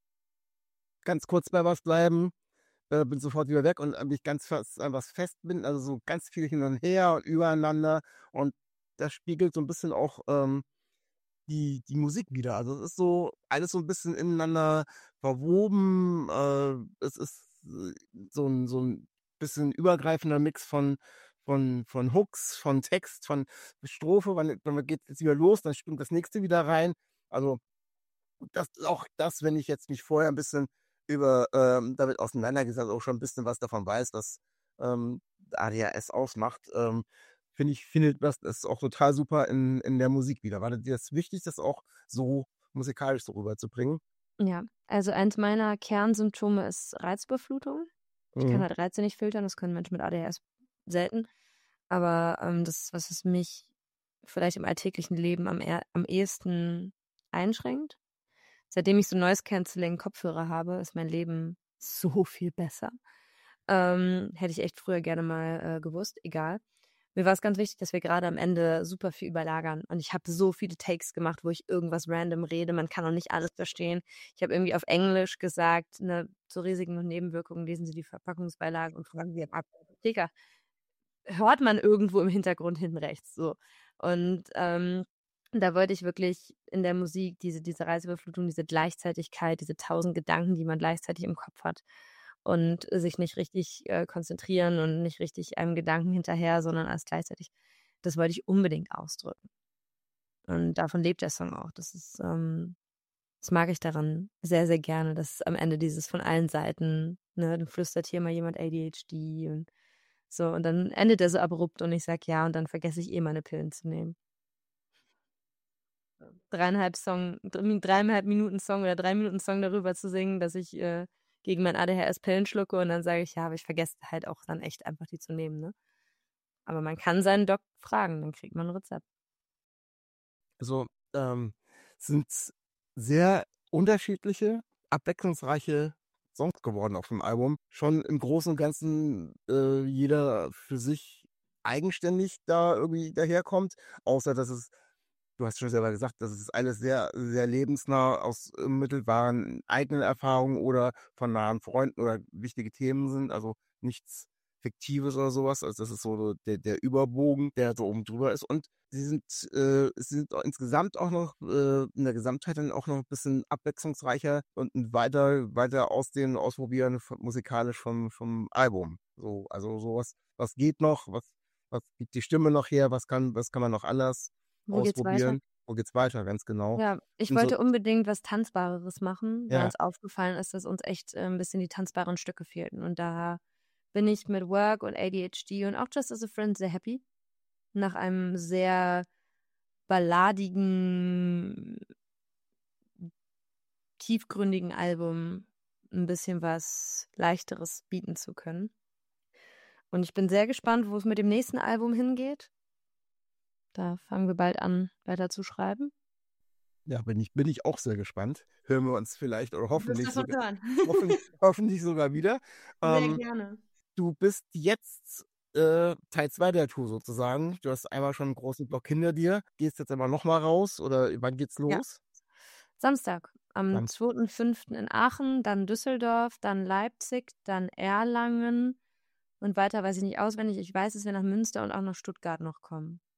S3: ganz kurz bei was bleiben, äh, bin sofort wieder weg und äh, mich ganz fest an was festbinden, also so ganz viel hin und her und übereinander und das spiegelt so ein bisschen auch ähm, die, die Musik wieder. Also es ist so alles so ein bisschen ineinander verwoben. Äh, es ist äh, so ein, so ein bisschen übergreifender Mix von, von, von Hooks, von Text, von Strophe. Wann, wann geht es wieder los, dann stimmt das nächste wieder rein. Also das auch das, wenn ich jetzt mich vorher ein bisschen über ähm, damit auseinandergesetzt, auch schon ein bisschen was davon weiß, was ähm, A D H S ausmacht, ähm, finde ich, findet das ist auch total super in, in der Musik wieder. War dir das wichtig, das auch so musikalisch so rüberzubringen?
S4: Ja, also eins meiner Kernsymptome ist Reizüberflutung. Ich kann
S3: Mhm.
S4: halt Reize nicht filtern, das können Menschen mit A D H S selten. Aber ähm, das ist was, was mich vielleicht im alltäglichen Leben am, eher, am ehesten einschränkt. Seitdem ich so Noise Cancelling Kopfhörer habe, ist mein Leben so viel besser. Ähm, hätte ich echt früher gerne mal äh, gewusst, egal. Mir war es ganz wichtig, dass wir gerade am Ende super viel überlagern. Und ich habe so viele Takes gemacht, wo ich irgendwas random rede. Man kann auch nicht alles verstehen. Ich habe irgendwie auf Englisch gesagt, ne, zu Risiken und Nebenwirkungen lesen Sie die Verpackungsbeilage und fragen Sie am Apotheker. Hört man irgendwo im Hintergrund hinten rechts. So. Und ähm, da wollte ich wirklich in der Musik diese, diese Reizüberflutung, diese Gleichzeitigkeit, diese tausend Gedanken, die man gleichzeitig im Kopf hat und sich nicht richtig äh, konzentrieren und nicht richtig einem Gedanken hinterher, sondern alles gleichzeitig. Das wollte ich unbedingt ausdrücken. Und davon lebt der Song auch. Das ist, ähm, das mag ich daran sehr, sehr gerne, dass am Ende dieses von allen Seiten, ne, dann flüstert hier mal jemand A D H D und so, und dann endet er so abrupt und ich sag ja und dann vergesse ich eh meine Pillen zu nehmen. Dreieinhalb Song, dreieinhalb Minuten Song oder drei Minuten Song darüber zu singen, dass ich äh, gegen mein A D H S Pillen schlucke und dann sage ich, ja, aber ich vergesse halt auch dann echt einfach die zu nehmen, ne? Aber man kann seinen Doc fragen, dann kriegt man ein Rezept.
S3: Also ähm, sind sehr unterschiedliche, abwechslungsreiche Songs geworden auf dem Album. Schon im Großen und Ganzen äh, jeder für sich eigenständig da irgendwie daherkommt, außer dass es, du hast schon selber gesagt, dass es alles sehr, sehr lebensnah aus äh, mittelbaren eigenen Erfahrungen oder von nahen Freunden oder wichtige Themen sind, also nichts Fiktives oder sowas. Also das ist so der, der Überbogen, der so oben drüber ist. Und sie sind, äh, sie sind auch insgesamt auch noch äh, in der Gesamtheit dann auch noch ein bisschen abwechslungsreicher und ein weiter, weiter ausdehnen, ausprobieren von, musikalisch vom, vom Album. So, also sowas, was geht noch, was, was gibt die Stimme noch her, was kann, was kann man noch anders
S4: Wo geht's weiter?
S3: ausprobieren? Wo geht's weiter, ganz genau.
S4: Ja, ich
S3: Und so,
S4: wollte unbedingt was Tanzbareres machen, weil
S3: ja,
S4: uns aufgefallen ist, dass uns echt äh, ein bisschen die tanzbaren Stücke fehlten. Und da bin ich mit Work und A D H D und auch Just as a Friend sehr happy. Nach einem sehr balladigen, tiefgründigen Album ein bisschen was Leichteres bieten zu können. Und ich bin sehr gespannt, wo es mit dem nächsten Album hingeht. Da fangen wir bald an, weiter zu schreiben.
S3: ja, bin ich, bin ich auch sehr gespannt. Hören wir uns vielleicht oder hoffentlich
S4: davon
S3: sogar,
S4: hören.
S3: hoffentlich, hoffentlich sogar wieder.
S4: Sehr
S3: Ähm,
S4: gerne.
S3: du bist jetzt äh, Teil zwei der Tour sozusagen. Du hast einmal schon einen großen Block hinter dir. Gehst jetzt aber nochmal raus oder wann geht's
S4: Ja.
S3: los?
S4: Samstag, am
S3: Sam-
S4: zweiten fünften in Aachen, dann Düsseldorf, dann Leipzig, dann Erlangen und weiter weiß ich nicht auswendig. Ich weiß, dass wir nach Münster und auch nach Stuttgart noch kommen.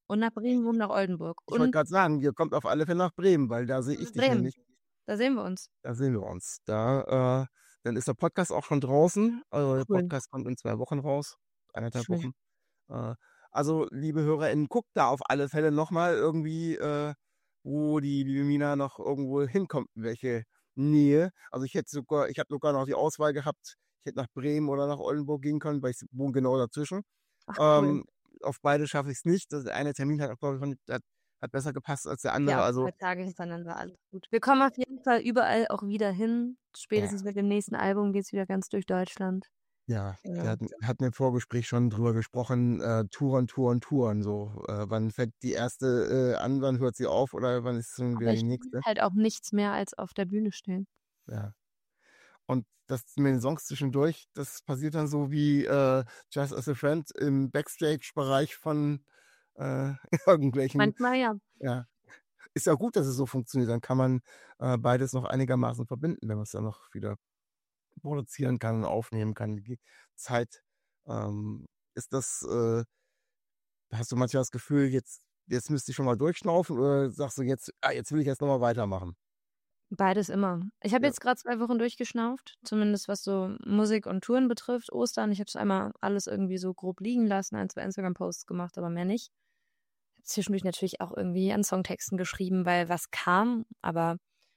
S4: Und nach Bremen und nach Oldenburg.
S3: Ich wollte
S4: Und
S3: gerade sagen, ihr kommt auf alle Fälle nach Bremen, weil da sehe ich dich
S4: Bremen.
S3: nämlich.
S4: Da sehen wir uns.
S3: Da sehen wir uns. Da, äh, dann ist der Podcast auch schon draußen. Also der
S4: Cool.
S3: Podcast kommt in zwei Wochen raus. Eineinhalb
S4: Schön.
S3: Wochen. Äh, also, liebe HörerInnen, guckt da auf alle Fälle nochmal irgendwie, äh, wo die liebe Mina noch irgendwo hinkommt, in welche Nähe. Also ich hätte sogar, ich habe sogar noch die Auswahl gehabt, ich hätte nach Bremen oder nach Oldenburg gehen können, weil ich wohne genau dazwischen.
S4: Ach, cool.
S3: Ähm, auf beide schaffe ich es nicht. Das eine Termin hat, glaube ich, von- hat, hat besser gepasst als der andere.
S4: Ja,
S3: Also
S4: zwei Tage hintereinander, alles gut. Wir kommen auf jeden Fall überall auch wieder hin. Spätestens mit dem nächsten Album geht es wieder ganz durch Deutschland.
S3: ja, wir
S4: Ja.
S3: hatten, hatten im Vorgespräch schon drüber gesprochen, äh, Touren, Touren, Touren. So, äh, wann fängt die erste äh, an, wann hört sie auf oder wann ist schon wieder
S4: Aber
S3: die
S4: ich will
S3: nächste?
S4: halt auch nichts mehr als auf der Bühne stehen.
S3: Ja. Und das mit den Songs zwischendurch, das passiert dann so wie äh, Just as a Friend im Backstage-Bereich von äh, irgendwelchen.
S4: Manchmal ja.
S3: Ja, ist ja gut, dass es so funktioniert. Dann kann man äh, beides noch einigermaßen verbinden, wenn man es dann noch wieder produzieren kann und aufnehmen kann. Die Zeit ähm, ist das, äh, hast du manchmal das Gefühl, jetzt, jetzt müsste ich schon mal durchschnaufen oder sagst du jetzt, ah, jetzt will ich jetzt nochmal weitermachen?
S4: Beides immer. Ich habe
S3: Ja.
S4: jetzt gerade zwei Wochen durchgeschnauft, zumindest was so Musik und Touren betrifft. Ostern, ich habe es einmal alles irgendwie so grob liegen lassen, ein, zwei Instagram-Posts gemacht, aber mehr nicht. Ich habe zwischendurch natürlich auch irgendwie an Songtexten geschrieben, weil was kam, aber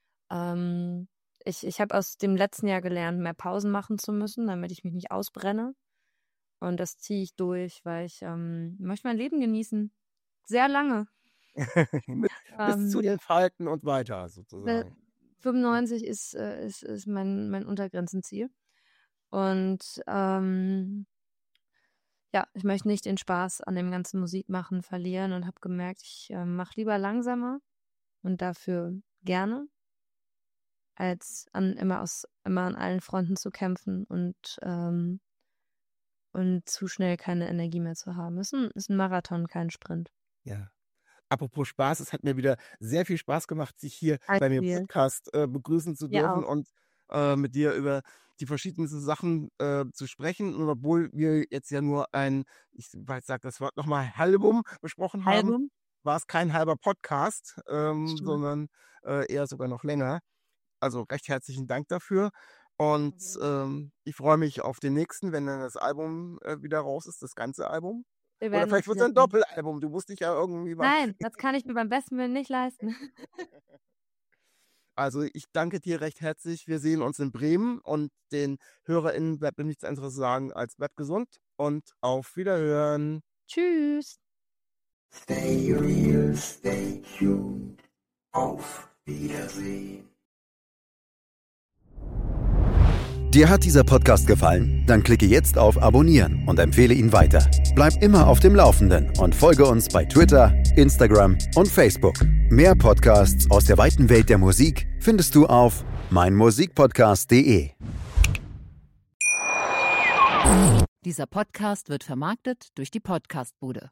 S4: ähm, ich, ich habe aus dem letzten Jahr gelernt, mehr Pausen machen zu müssen, damit ich mich nicht ausbrenne. Und das ziehe ich durch, weil ich ähm, möchte mein Leben genießen. Sehr lange.
S3: Bis
S4: Ähm,
S3: zu den Falten und weiter sozusagen.
S4: fünfundneunzig ist, äh, ist, ist mein, mein Untergrenzenziel. Und ähm, ja, ich möchte nicht den Spaß an dem ganzen Musikmachen verlieren und habe gemerkt, ich äh, mache lieber langsamer und dafür gerne, als an immer aus immer an allen Fronten zu kämpfen und ähm, und zu schnell keine Energie mehr zu haben. Es ist ein, ist ein Marathon, kein Sprint.
S3: Ja. Apropos Spaß, es hat mir wieder sehr viel Spaß gemacht, dich hier
S4: Ein
S3: bei mir im
S4: Spiel.
S3: Podcast äh, begrüßen zu
S4: Mir
S3: dürfen
S4: auch.
S3: und äh, mit dir über die verschiedensten Sachen äh, zu sprechen. Und obwohl wir jetzt ja nur ein, ich sage das Wort nochmal, Album besprochen haben,
S4: Album?
S3: war es kein halber Podcast, ähm,
S4: Stimmt.
S3: sondern äh, eher sogar noch länger. Also recht herzlichen Dank dafür. Und ähm, ich freue mich auf den nächsten, wenn dann das Album äh, wieder raus ist, das ganze Album.
S4: Wir
S3: Oder
S4: werden
S3: vielleicht
S4: uns
S3: wird es ein
S4: wieder-
S3: Doppelalbum. Du musst dich ja irgendwie was.
S4: Nein, das kann ich mir beim besten Willen nicht leisten.
S3: Also ich danke dir recht herzlich. Wir sehen uns in Bremen und den HörerInnen bleibt mir nichts anderes sagen als bleibt gesund und auf Wiederhören.
S4: Tschüss.
S2: Stay real, stay tuned. Auf Wiedersehen.
S5: Dir hat dieser Podcast gefallen? Dann klicke jetzt auf Abonnieren und empfehle ihn weiter. Bleib immer auf dem Laufenden und folge uns bei Twitter, Instagram und Facebook. Mehr Podcasts aus der weiten Welt der Musik findest du auf meinmusikpodcast punkt de.
S1: Dieser Podcast wird vermarktet durch die Podcastbude.